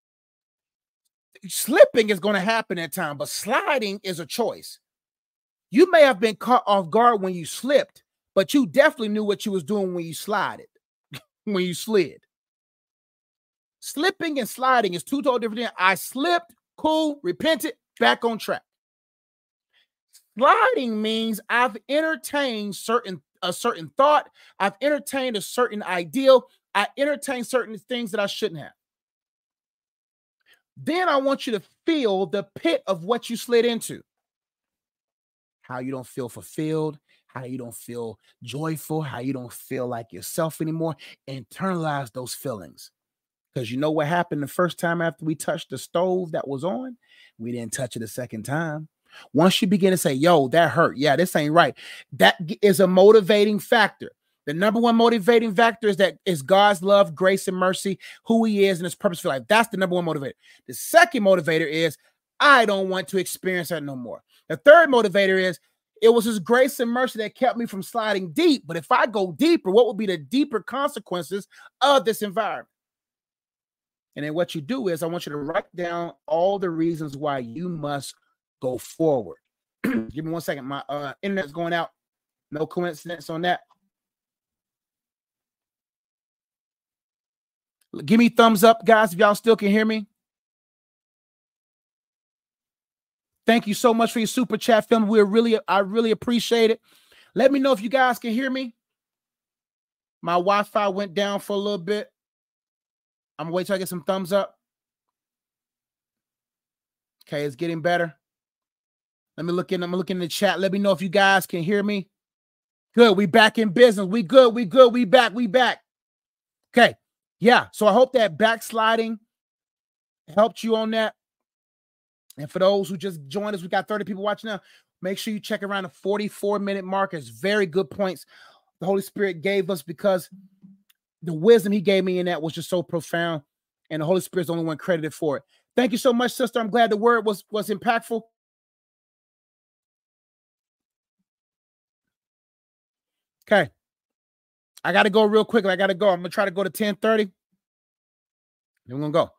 Slipping is going to happen at times, but sliding is a choice. You may have been caught off guard when you slipped, but you definitely knew what you was doing when you slided, when you slid. Slipping and sliding is two totally different things. I slipped, cool, repented, back on track. Sliding means I've entertained a certain thought, I've entertained a certain ideal, I entertained certain things that I shouldn't have. Then I want you to feel the pit of what you slid into. How you don't feel fulfilled, how you don't feel joyful, how you don't feel like yourself anymore. Internalize those feelings. Because you know what happened the first time after we touched the stove that was on? We didn't touch it a second time. Once you begin to say, yo, that hurt. Yeah, this ain't right. That is a motivating factor. The number one motivating factor is God's love, grace, and mercy, who he is, and his purpose for life. That's the number one motivator. The second motivator is, I don't want to experience that no more. The third motivator is, it was his grace and mercy that kept me from sliding deep. But if I go deeper, what would be the deeper consequences of this environment? And then what you do is, I want you to write down all the reasons why you must go forward. Give me 1 second. My internet's going out. No coincidence on that. Give me thumbs up, guys, if y'all still can hear me. Thank you so much for your super chat, film. I really appreciate it. Let me know if you guys can hear me. My Wi-Fi went down for a little bit. I'm gonna wait till I get some thumbs up. Okay, it's getting better. I'm looking in the chat. Let me know if you guys can hear me. Good, we back in business. We good, we back. Okay, yeah. So I hope that backsliding helped you on that. And for those who just joined us, we got 30 people watching now. Make sure you check around the 44-minute mark. It's very good points the Holy Spirit gave us, because the wisdom he gave me in that was just so profound. And the Holy Spirit's the only one credited for it. Thank you so much, sister. I'm glad the word was impactful. Okay. I got to go real quick. I got to go. I'm going to try to go to 10:30. Then we're going to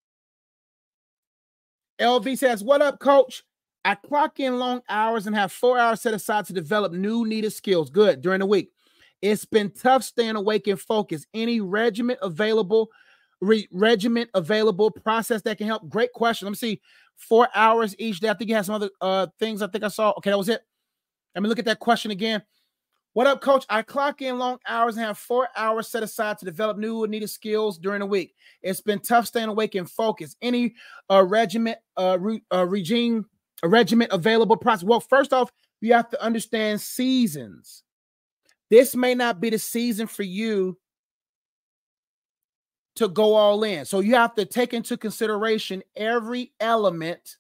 go. LV says, what up, coach? I clock in long hours and have 4 hours set aside to develop new needed skills. Good. During the week. It's been tough staying awake and focused. Any regiment available process that can help? Great question. Let me see. 4 hours each day. I think you had some other things I think I saw. Okay, that was it. Let me look at that question again. What up, coach? I clock in long hours and have 4 hours set aside to develop new and needed skills during the week. It's been tough staying awake and focused. Any regiment available process? Well, first off, you have to understand seasons. This may not be the season for you to go all in. So you have to take into consideration every element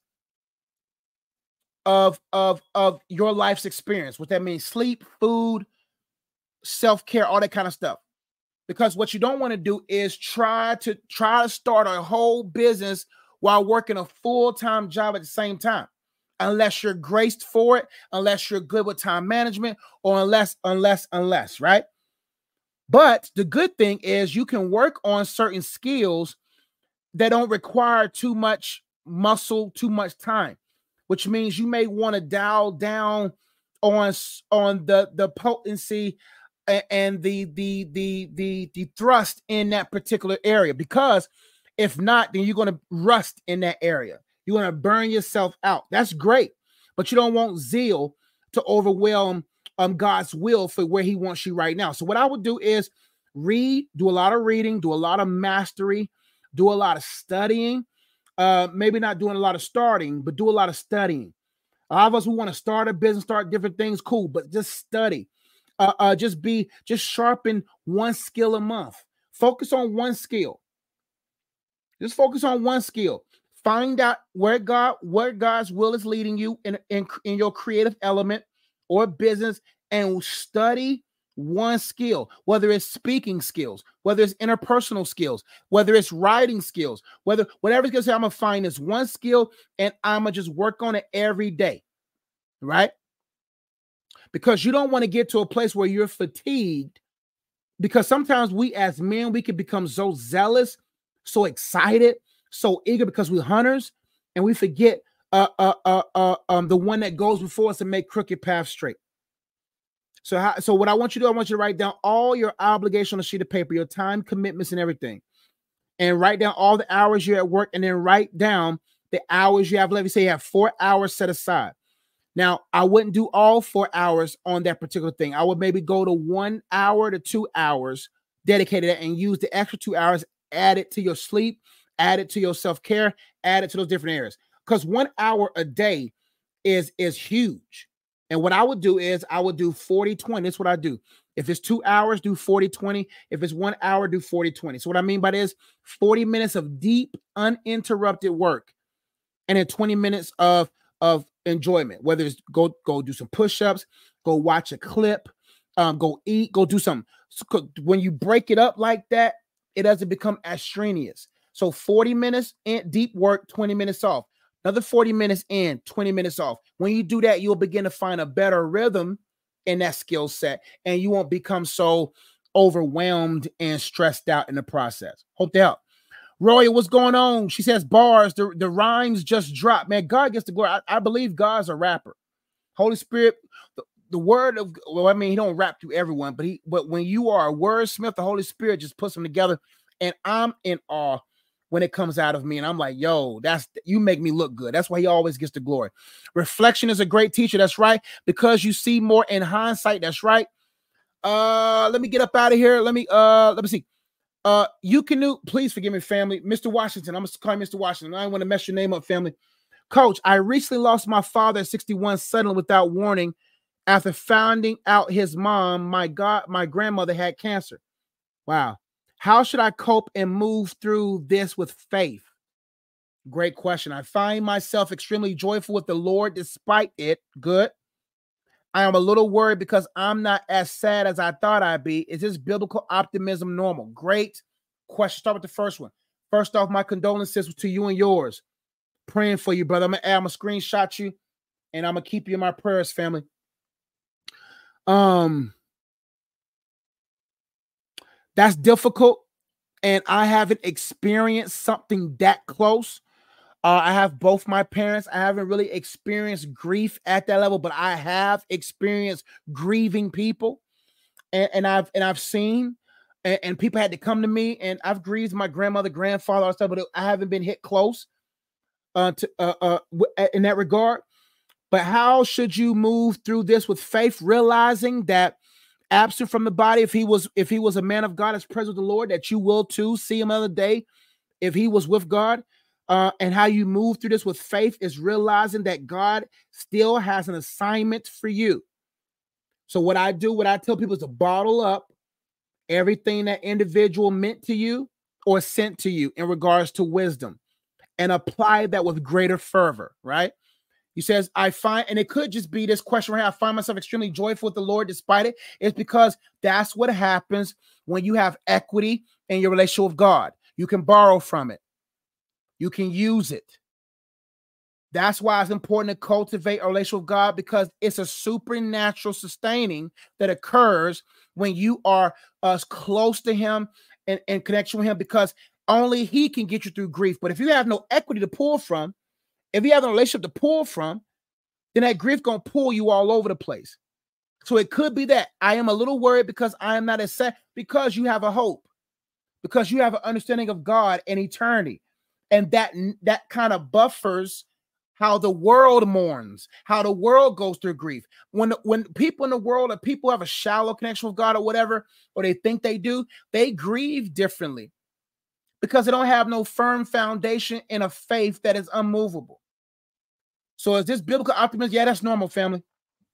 of your life's experience. What that means: sleep, food, self-care, all that kind of stuff. Because what you don't want to do is try to start a whole business while working a full-time job at the same time. Unless you're graced for it, unless you're good with time management, or unless, right? But the good thing is you can work on certain skills that don't require too much muscle, too much time, which means you may want to dial down on the potency and the thrust in that particular area, because if not, then you're going to rust in that area. You're going to burn yourself out. That's great, but you don't want zeal to overwhelm God's will for where he wants you right now. So what I would do is do a lot of reading, do a lot of mastery, do a lot of studying. Maybe not doing a lot of starting, but do a lot of studying. A lot of us who want to start a business, start different things, cool, but just study. Just sharpen one skill a month. Focus on one skill. Just focus on one skill. Find out where God's will is leading you in your creative element or business, and study one skill, whether it's speaking skills, whether it's interpersonal skills, whether it's writing skills, whatever skills. I'm going to find this one skill and I'm going to just work on it every day, right? Because you don't want to get to a place where you're fatigued, because sometimes we as men, we can become so zealous, so excited, so eager, because we're hunters, and we forget the one that goes before us and make crooked paths straight. So what I want you to do, I want you to write down all your obligations on a sheet of paper, your time commitments and everything, and write down all the hours you're at work, and then write down the hours you have left. You say you have 4 hours set aside. Now, I wouldn't do all 4 hours on that particular thing. I would maybe go to 1 hour to 2 hours dedicate to that and use the extra 2 hours, add it to your sleep, add it to your self-care, add it to those different areas. Because 1 hour a day is huge. And what I would do is I would do 40-20. That's what I do. If it's 2 hours, do 40-20. If it's 1 hour, do 40-20. So what I mean by this, 40 minutes of deep, uninterrupted work, and then 20 minutes of enjoyment, whether it's go do some push-ups, go watch a clip, go eat, go do something. So when you break it up like that, it doesn't become as strenuous. So 40 minutes in deep work, 20 minutes off. Another 40 minutes in, 20 minutes off. When you do that, you'll begin to find a better rhythm in that skill set, and you won't become so overwhelmed and stressed out in the process. Hope that helps. Roya, what's going on? She says bars, the rhymes just dropped. Man, God gets the glory. I believe God's a rapper. Holy Spirit, the word of, well, I mean, he don't rap to everyone, but when you are a wordsmith, the Holy Spirit just puts them together, and I'm in awe when it comes out of me. And I'm like, yo, you make me look good. That's why he always gets the glory. Reflection is a great teacher. That's right. Because you see more in hindsight. That's right. Let me get up out of here. Let me see. You can please forgive me, family. Mr. Washington. I'm gonna call you Mr. Washington. I don't want to mess your name up, family. Coach, I recently lost my father at 61 suddenly without warning after finding out his mom, my grandmother, had cancer. Wow. How should I cope and move through this with faith? Great question. I find myself extremely joyful with the Lord despite it. Good. I am a little worried because I'm not as sad as I thought I'd be. Is this biblical optimism normal? Great question. Start with the first one. First off, my condolences to you and yours. Praying for you, brother. I'm gonna screenshot you, and I'm gonna keep you in my prayers, family. That's difficult, and I haven't experienced something that close. I have both my parents. I haven't really experienced grief at that level, but I have experienced grieving people, and I've seen, and people had to come to me, and I've grieved my grandmother, grandfather, and stuff, but I haven't been hit close in that regard. But how should you move through this with faith, realizing that absent from the body, if he was a man of God, as present with the Lord, that you will too see him another day if he was with God. And how you move through this with faith is realizing that God still has an assignment for you. So what I tell people is to bottle up everything that individual meant to you or sent to you in regards to wisdom and apply that with greater fervor, right? He says, and it could just be this question right here, I find myself extremely joyful with the Lord despite it. It's because that's what happens when you have equity in your relationship with God. You can borrow from it. You can use it. That's why it's important to cultivate a relationship with God, because it's a supernatural sustaining that occurs when you are close to him and in connection with him, because only he can get you through grief. But if you have no equity to pull from, if you have a relationship to pull from, then that grief going to pull you all over the place. So it could be that I am a little worried because I am not as sad, because you have a hope, because you have an understanding of God and eternity. And that kind of buffers how the world mourns, how the world goes through grief. When people in the world, or people have a shallow connection with God or whatever, or they think they do, they grieve differently because they don't have no firm foundation in a faith that is unmovable. So is this biblical optimism? Yeah, that's normal, family.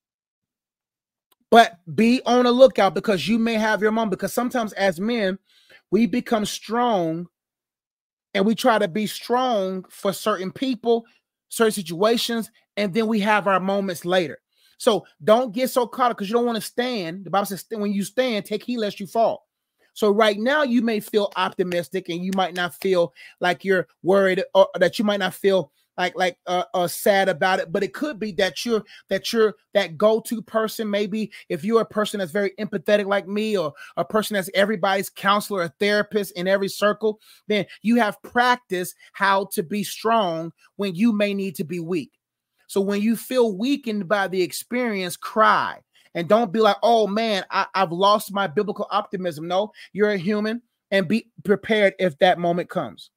But be on the lookout, because you may have your moment, because sometimes as men, we become strong and we try to be strong for certain people, certain situations, and then we have our moments later. So don't get so caught up, because you don't want to stand. The Bible says when you stand, take heed lest you fall. So right now you may feel optimistic, and you might not feel like you're worried, or that you might not feel like sad about it, but it could be that you're that go-to person. Maybe if you're a person that's very empathetic like me, or a person that's everybody's counselor or therapist in every circle, then you have practiced how to be strong when you may need to be weak. So when you feel weakened by the experience, cry. And don't be like, oh man, I've lost my biblical optimism. No, you're a human, and be prepared if that moment comes.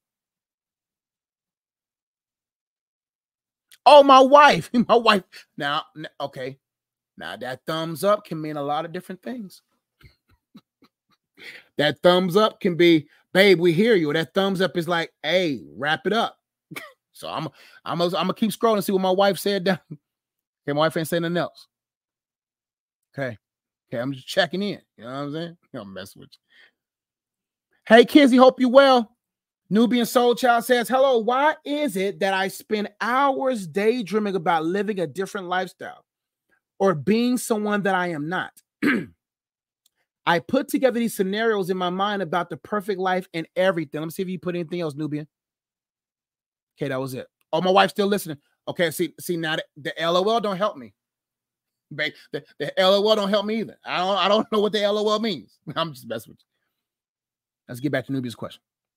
Oh, my wife. Now, okay. Now that thumbs up can mean a lot of different things. That thumbs up can be, babe, we hear you. Or that thumbs up is like, hey, wrap it up. So I'm gonna keep scrolling and see what my wife said down. Okay, my wife ain't saying nothing else. Okay, I'm just checking in. You know what I'm saying? I'm messing with you. Hey, Kizzy, hope you well. Nubian Soul Child says, hello, why is it that I spend hours daydreaming about living a different lifestyle or being someone that I am not? I put together these scenarios in my mind about the perfect life and everything. Let me see if you put anything else, Nubian. Okay, that was it. Oh, my wife's still listening. Okay, see now the LOL don't help me. The LOL don't help me either. I don't know what the LOL means. I'm just messing with you. Let's get back to Nubian's question.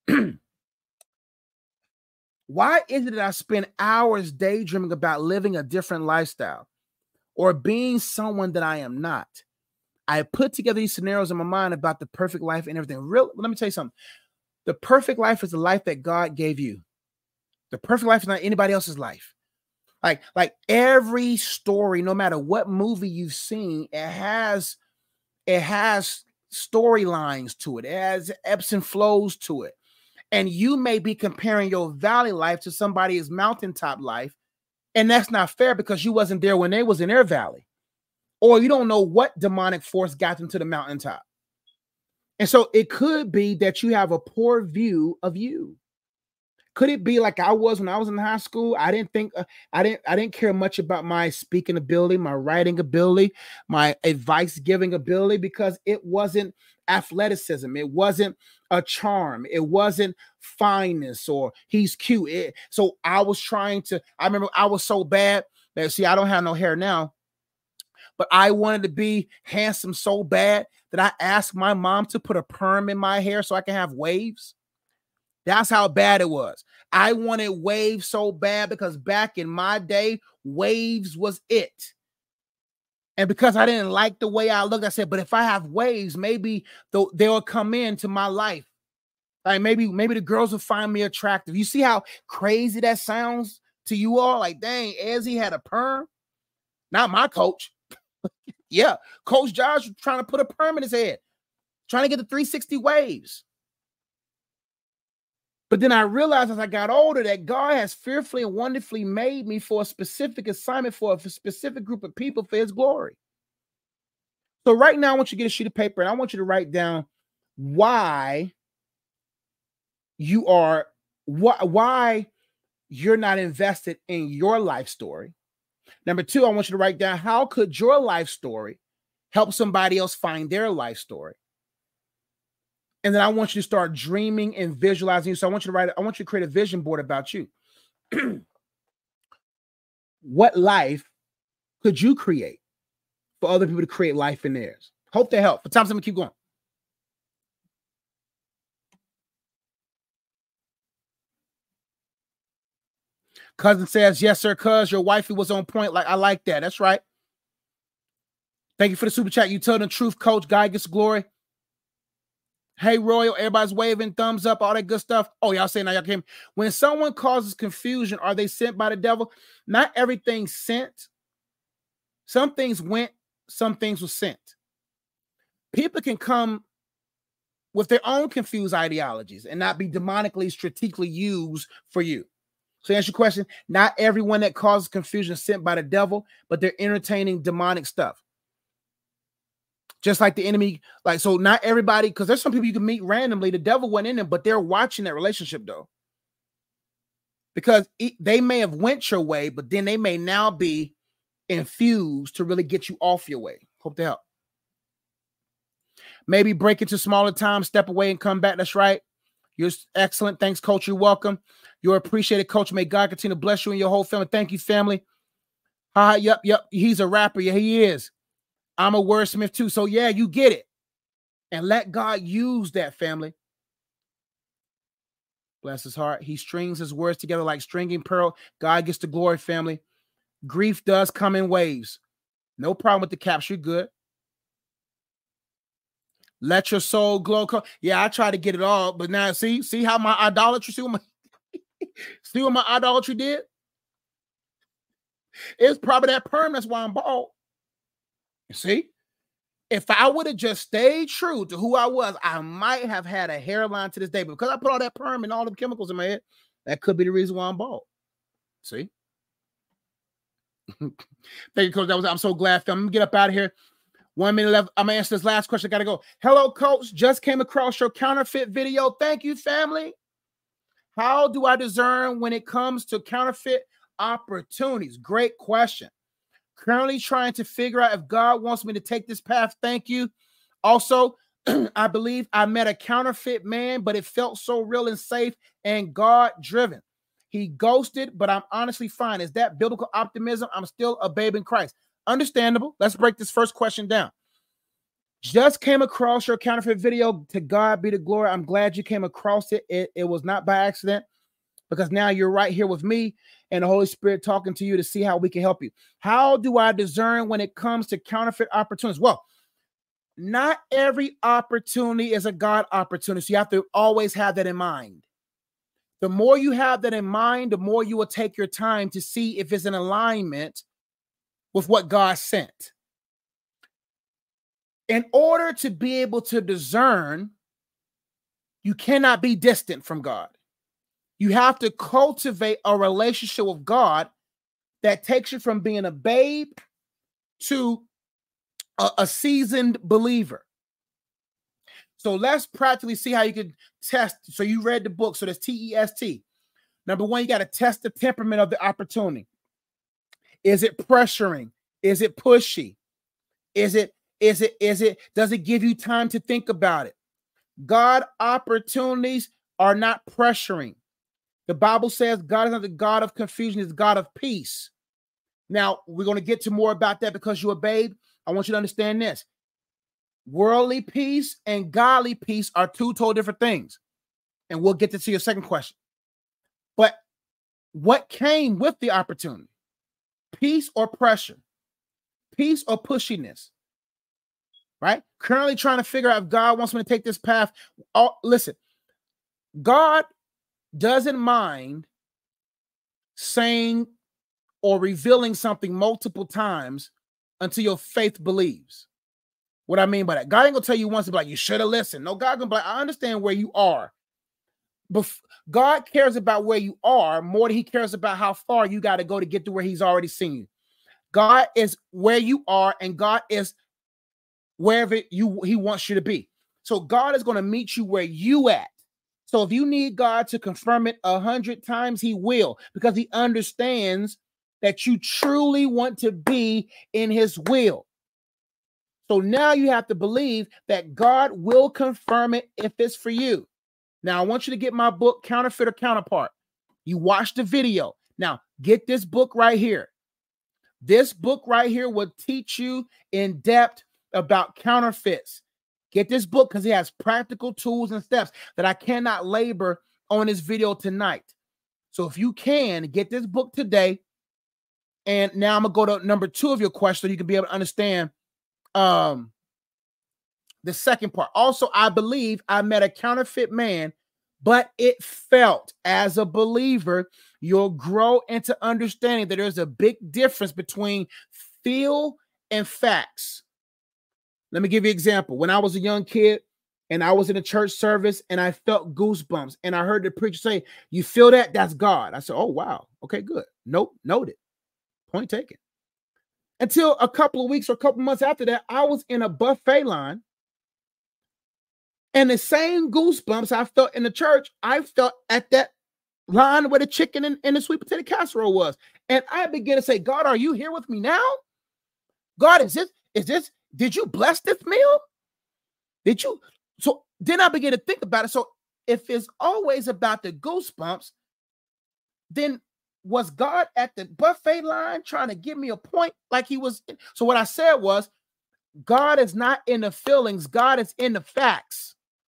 Why is it that I spend hours daydreaming about living a different lifestyle or being someone that I am not? I put together these scenarios in my mind about the perfect life and everything. Let me tell you something. The perfect life is the life that God gave you. The perfect life is not anybody else's life. Like every story, no matter what movie you've seen, it has storylines to it. It has ebbs and flows to it. And you may be comparing your valley life to somebody's mountaintop life. And that's not fair because you wasn't there when they was in their valley. Or you don't know what demonic force got them to the mountaintop. And so it could be that you have a poor view of you. Could it be like I was when I was in high school? I didn't care much about my speaking ability, my writing ability, my advice giving ability, because it wasn't athleticism. It wasn't a charm. It wasn't fineness or he's cute. So I remember I was so bad that, see, I don't have no hair now, but I wanted to be handsome so bad that I asked my mom to put a perm in my hair so I can have waves. That's how bad it was. I wanted waves so bad because back in my day, waves was it. And because I didn't like the way I looked, I said, but if I have waves, maybe they'll come into my life. Like maybe the girls will find me attractive. You see how crazy that sounds to you all? Like, dang, Ezzy had a perm. Not my coach. Yeah, Coach Josh was trying to put a perm in his head, trying to get the 360 waves. But then I realized as I got older that God has fearfully and wonderfully made me for a specific assignment, for a specific group of people, for his glory. So right now, I want you to get a sheet of paper and I want you to write down why you're not invested in your life story. Number two, I want you to write down how could your life story help somebody else find their life story. And then I want you to start dreaming and visualizing. So I want you to create a vision board about you. What life could you create for other people to create life in theirs? Hope that helps. For time, I'm going to keep going. Cousin says, yes, sir, cuz your wifey was on point. Like, I like that. That's right. Thank you for the super chat. You tell the truth, coach. God gets glory. Hey, Royal, everybody's waving, thumbs up, all that good stuff. Oh, y'all saying now y'all came. When someone causes confusion, are they sent by the devil? Not everything's sent. Some things went, some things were sent. People can come with their own confused ideologies and not be demonically, strategically used for you. So answer your question, not everyone that causes confusion is sent by the devil, but they're entertaining demonic stuff. Just like the enemy, like, so not everybody, because there's some people you can meet randomly. The devil went in them, but they're watching that relationship though. Because they may have went your way, but then they may now be infused to really get you off your way. Hope to help. Maybe break into smaller time, step away and come back. That's right. You're excellent. Thanks, coach. You're welcome. You're appreciated, coach. May God continue to bless you and your whole family. Thank you, family. Yep. He's a rapper. Yeah, he is. I'm a wordsmith too. So yeah, you get it. And let God use that, family. Bless his heart. He strings his words together like stringing pearl. God gets the glory, family. Grief does come in waves. No problem with the capture. You're good. Let your soul glow. Yeah, I try to get it all, but now see how my idolatry, see what my idolatry did? It's probably that perm. That's why I'm bald. You see? If I would have just stayed true to who I was, I might have had a hairline to this day. But because I put all that perm and all the chemicals in my head, that could be the reason why I'm bald. See? Thank you, Coach. I'm so glad. I'm gonna get up out of here. 1 minute left. I'm gonna answer this last question. I gotta go. Hello, Coach. Just came across your counterfeit video. Thank you, family. How do I discern when it comes to counterfeit opportunities? Great question. Currently trying to figure out if God wants me to take this path. Thank you. Also, I believe I met a counterfeit man, but it felt so real and safe and God-driven. He ghosted, but I'm honestly fine. Is that biblical optimism? I'm still a babe in Christ. Understandable. Let's break this first question down. Just came across your counterfeit video. To God be the glory. I'm glad you came across it. It was not by accident, because now you're right here with me and the Holy Spirit talking to you to see how we can help you. How do I discern when it comes to counterfeit opportunities? Well, not every opportunity is a God opportunity. So you have to always have that in mind. The more you have that in mind, the more you will take your time to see if it's in alignment with what God sent. In order to be able to discern, you cannot be distant from God. You have to cultivate a relationship with God that takes you from being a babe to a seasoned believer. So let's practically see how you can test. So you read the book. So there's TEST. Number one, you got to test the temperament of the opportunity. Is it pressuring? Is it pushy? Does it give you time to think about it? God opportunities are not pressuring. The Bible says God is not the God of confusion, he's God of peace. Now, we're going to get to more about that because you're a babe. I want you to understand this. Worldly peace and godly peace are two totally different things. And we'll get to your second question. But what came with the opportunity? Peace or pressure? Peace or pushiness? Right? Currently trying to figure out if God wants me to take this path. Oh, listen, God doesn't mind saying or revealing something multiple times until your faith believes. What I mean by that, God ain't gonna tell you once to be like, you should have listened. No, God gonna be like, I understand where you are. But God cares about where you are more than he cares about how far you got to go to get to where he's already seen you. God is where you are, and God is wherever he wants you to be. So God is going to meet you where you at. So if you need God to confirm it 100 times, he will, because he understands that you truly want to be in his will. So now you have to believe that God will confirm it if it's for you. Now, I want you to get my book, Counterfeit or Counterpart. You watched the video. Now, get this book right here. This book right here will teach you in depth about counterfeits. Get this book because it has practical tools and steps that I cannot labor on this video tonight. So if you can, get this book today. And now I'm going to go to number 2 of your question so you can be able to understand the second part. Also, I believe I met a counterfeit man, but it felt, as a believer, you'll grow into understanding that there's a big difference between feel and facts. Let me give you an example. When I was a young kid and I was in a church service and I felt goosebumps and I heard the preacher say, you feel that? That's God. I said, oh, wow. Okay, good. Nope. Noted. Point taken. Until a couple of weeks or a couple months after that, I was in a buffet line. And the same goosebumps I felt in the church, I felt at that line where the chicken and the sweet potato casserole was. And I began to say, God, are you here with me now? God, is this, did you bless this meal? Did you? So then I began to think about it. So if it's always about the goosebumps, then was God at the buffet line trying to give me a point like he was? So what I said was, God is not in the feelings. God is in the facts.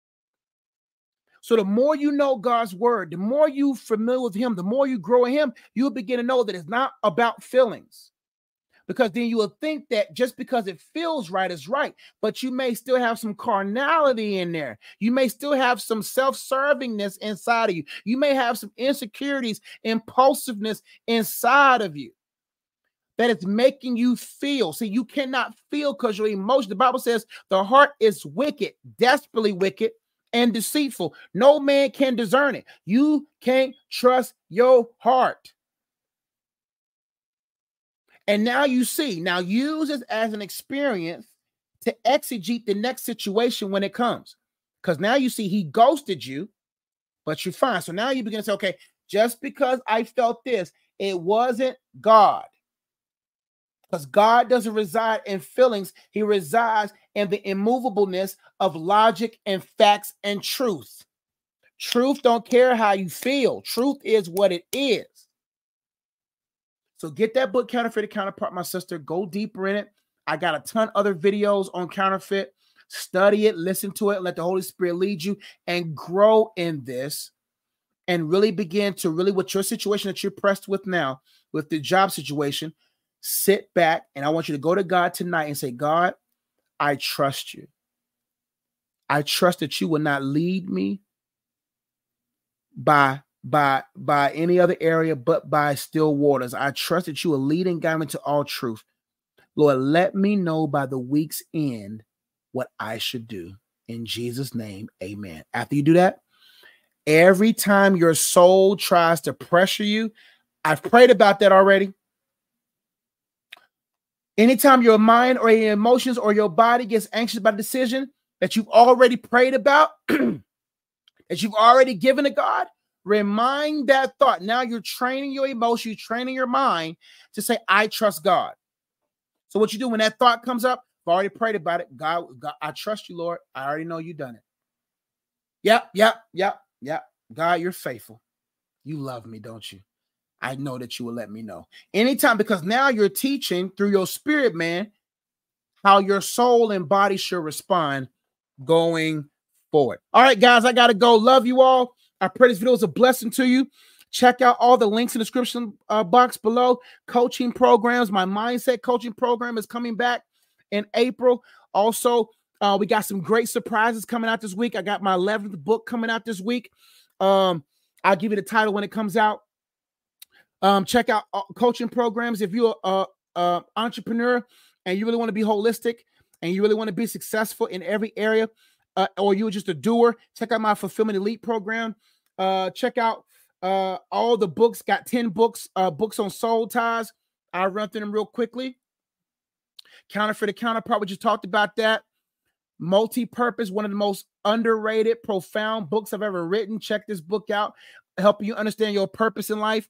So the more you know God's word, the more you familiar with him, the more you grow in him, you'll begin to know that it's not about feelings. Because then you will think that just because it feels right is right, but you may still have some carnality in there. You may still have some self-servingness inside of you. You may have some insecurities, impulsiveness inside of you. that it's making you feel. See, you cannot feel because your emotion. The Bible says the heart is wicked, desperately wicked and deceitful. No man can discern it. You can't trust your heart. And now you see, now use this as an experience to exegete the next situation when it comes. Because now you see he ghosted you, but you're fine. So now you begin to say, okay, just because I felt this, it wasn't God. Because God doesn't reside in feelings. He resides in the immovableness of logic and facts and truth. Truth don't care how you feel. Truth is what it is. So get that book, Counterfeit Counterpart, my sister. Go deeper in it. I got a ton of other videos on counterfeit. Study it, listen to it, let the Holy Spirit lead you and grow in this and really begin to really, with your situation that you're pressed with now, with the job situation, sit back, and I want you to go to God tonight and say, God, I trust you. I trust that you will not lead me by any other area, but by still waters. I trust that you will lead and guide me to all truth. Lord, let me know by the week's end what I should do. In Jesus' name, amen. After you do that, every time your soul tries to pressure you, I've prayed about that already. Anytime your mind or your emotions or your body gets anxious about a decision that you've already prayed about, that you've already given to God, remind that thought. Now you're training your emotion, you're training your mind to say, I trust God. So what you do when that thought comes up, I've already prayed about it. God, I trust you, Lord. I already know you've done it. Yep. God, you're faithful. You love me, don't you? I know that you will let me know. Anytime, because now you're teaching through your spirit, man, how your soul and body should respond going forward. All right, guys, I got to go. Love you all. I pray this video is a blessing to you. Check out all the links in the description box below. Coaching programs. My mindset coaching program is coming back in April. Also, we got some great surprises coming out this week. I got my 11th book coming out this week. I'll give you the title when it comes out. Check out coaching programs. If you're an entrepreneur and you really want to be holistic and you really want to be successful in every area, or you're just a doer, check out my Fulfillment Elite program. Check out all the books. Got 10 books, books on soul ties. I'll run through them real quickly. Counterfeit to Counterpart, we just talked about that. Multi-Purpose, one of the most underrated, profound books I've ever written. Check this book out, helping you understand your purpose in life.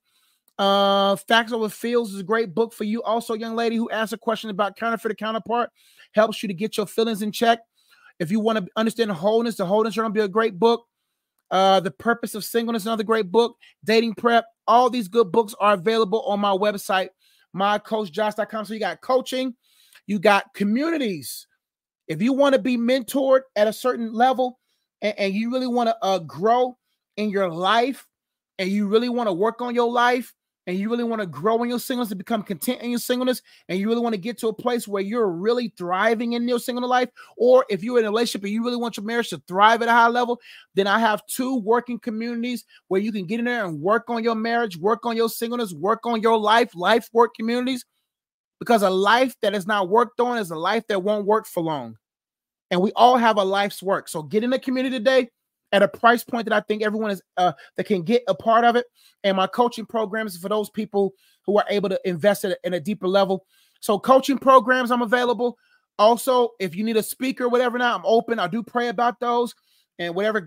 Facts Over Feels is a great book for you. Also, young lady who asked a question about Counterfeit to Counterpart, helps you to get your feelings in check. If you want to understand the Wholeness Journal will be a great book. The Purpose of Singleness, another great book. Dating Prep, all these good books are available on my website, mycoachjosh.com. So you got coaching, you got communities. If you want to be mentored at a certain level and you really want to grow in your life and you really want to work on your life and you really want to grow in your singleness and become content in your singleness and you really want to get to a place where you're really thriving in your single life, or if you're in a relationship and you really want your marriage to thrive at a high level, then I have 2 working communities where you can get in there and work on your marriage, work on your singleness, work on your life work communities. Because a life that is not worked on is a life that won't work for long. And we all have a life's work. So get in the community today at a price point that I think everyone is that can get a part of it. And my coaching programs for those people who are able to invest in a deeper level. So coaching programs, I'm available. Also, if you need a speaker, whatever, now I'm open. I do pray about those. And wherever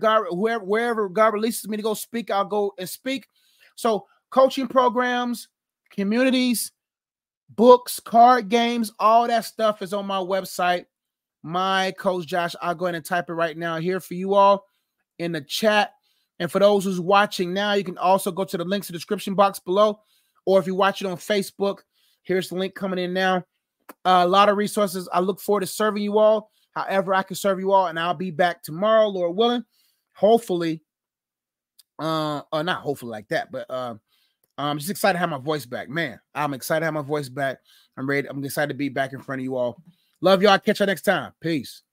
God releases me to go speak, I'll go and speak. So coaching programs, communities, books, card games, all that stuff is on my website, My Coach Josh. I'll go ahead and type it right now here for you all in the chat. And for those who's watching now, you can also go to the links in the description box below. Or if you watch it on Facebook, here's the link coming in now. A lot of resources. I look forward to serving you all however I can serve you all. And I'll be back tomorrow, Lord willing. Hopefully, not hopefully like that, but I'm just excited to have my voice back. Man, I'm excited to have my voice back. I'm ready. I'm excited to be back in front of you all. Love y'all. Catch you next time. Peace.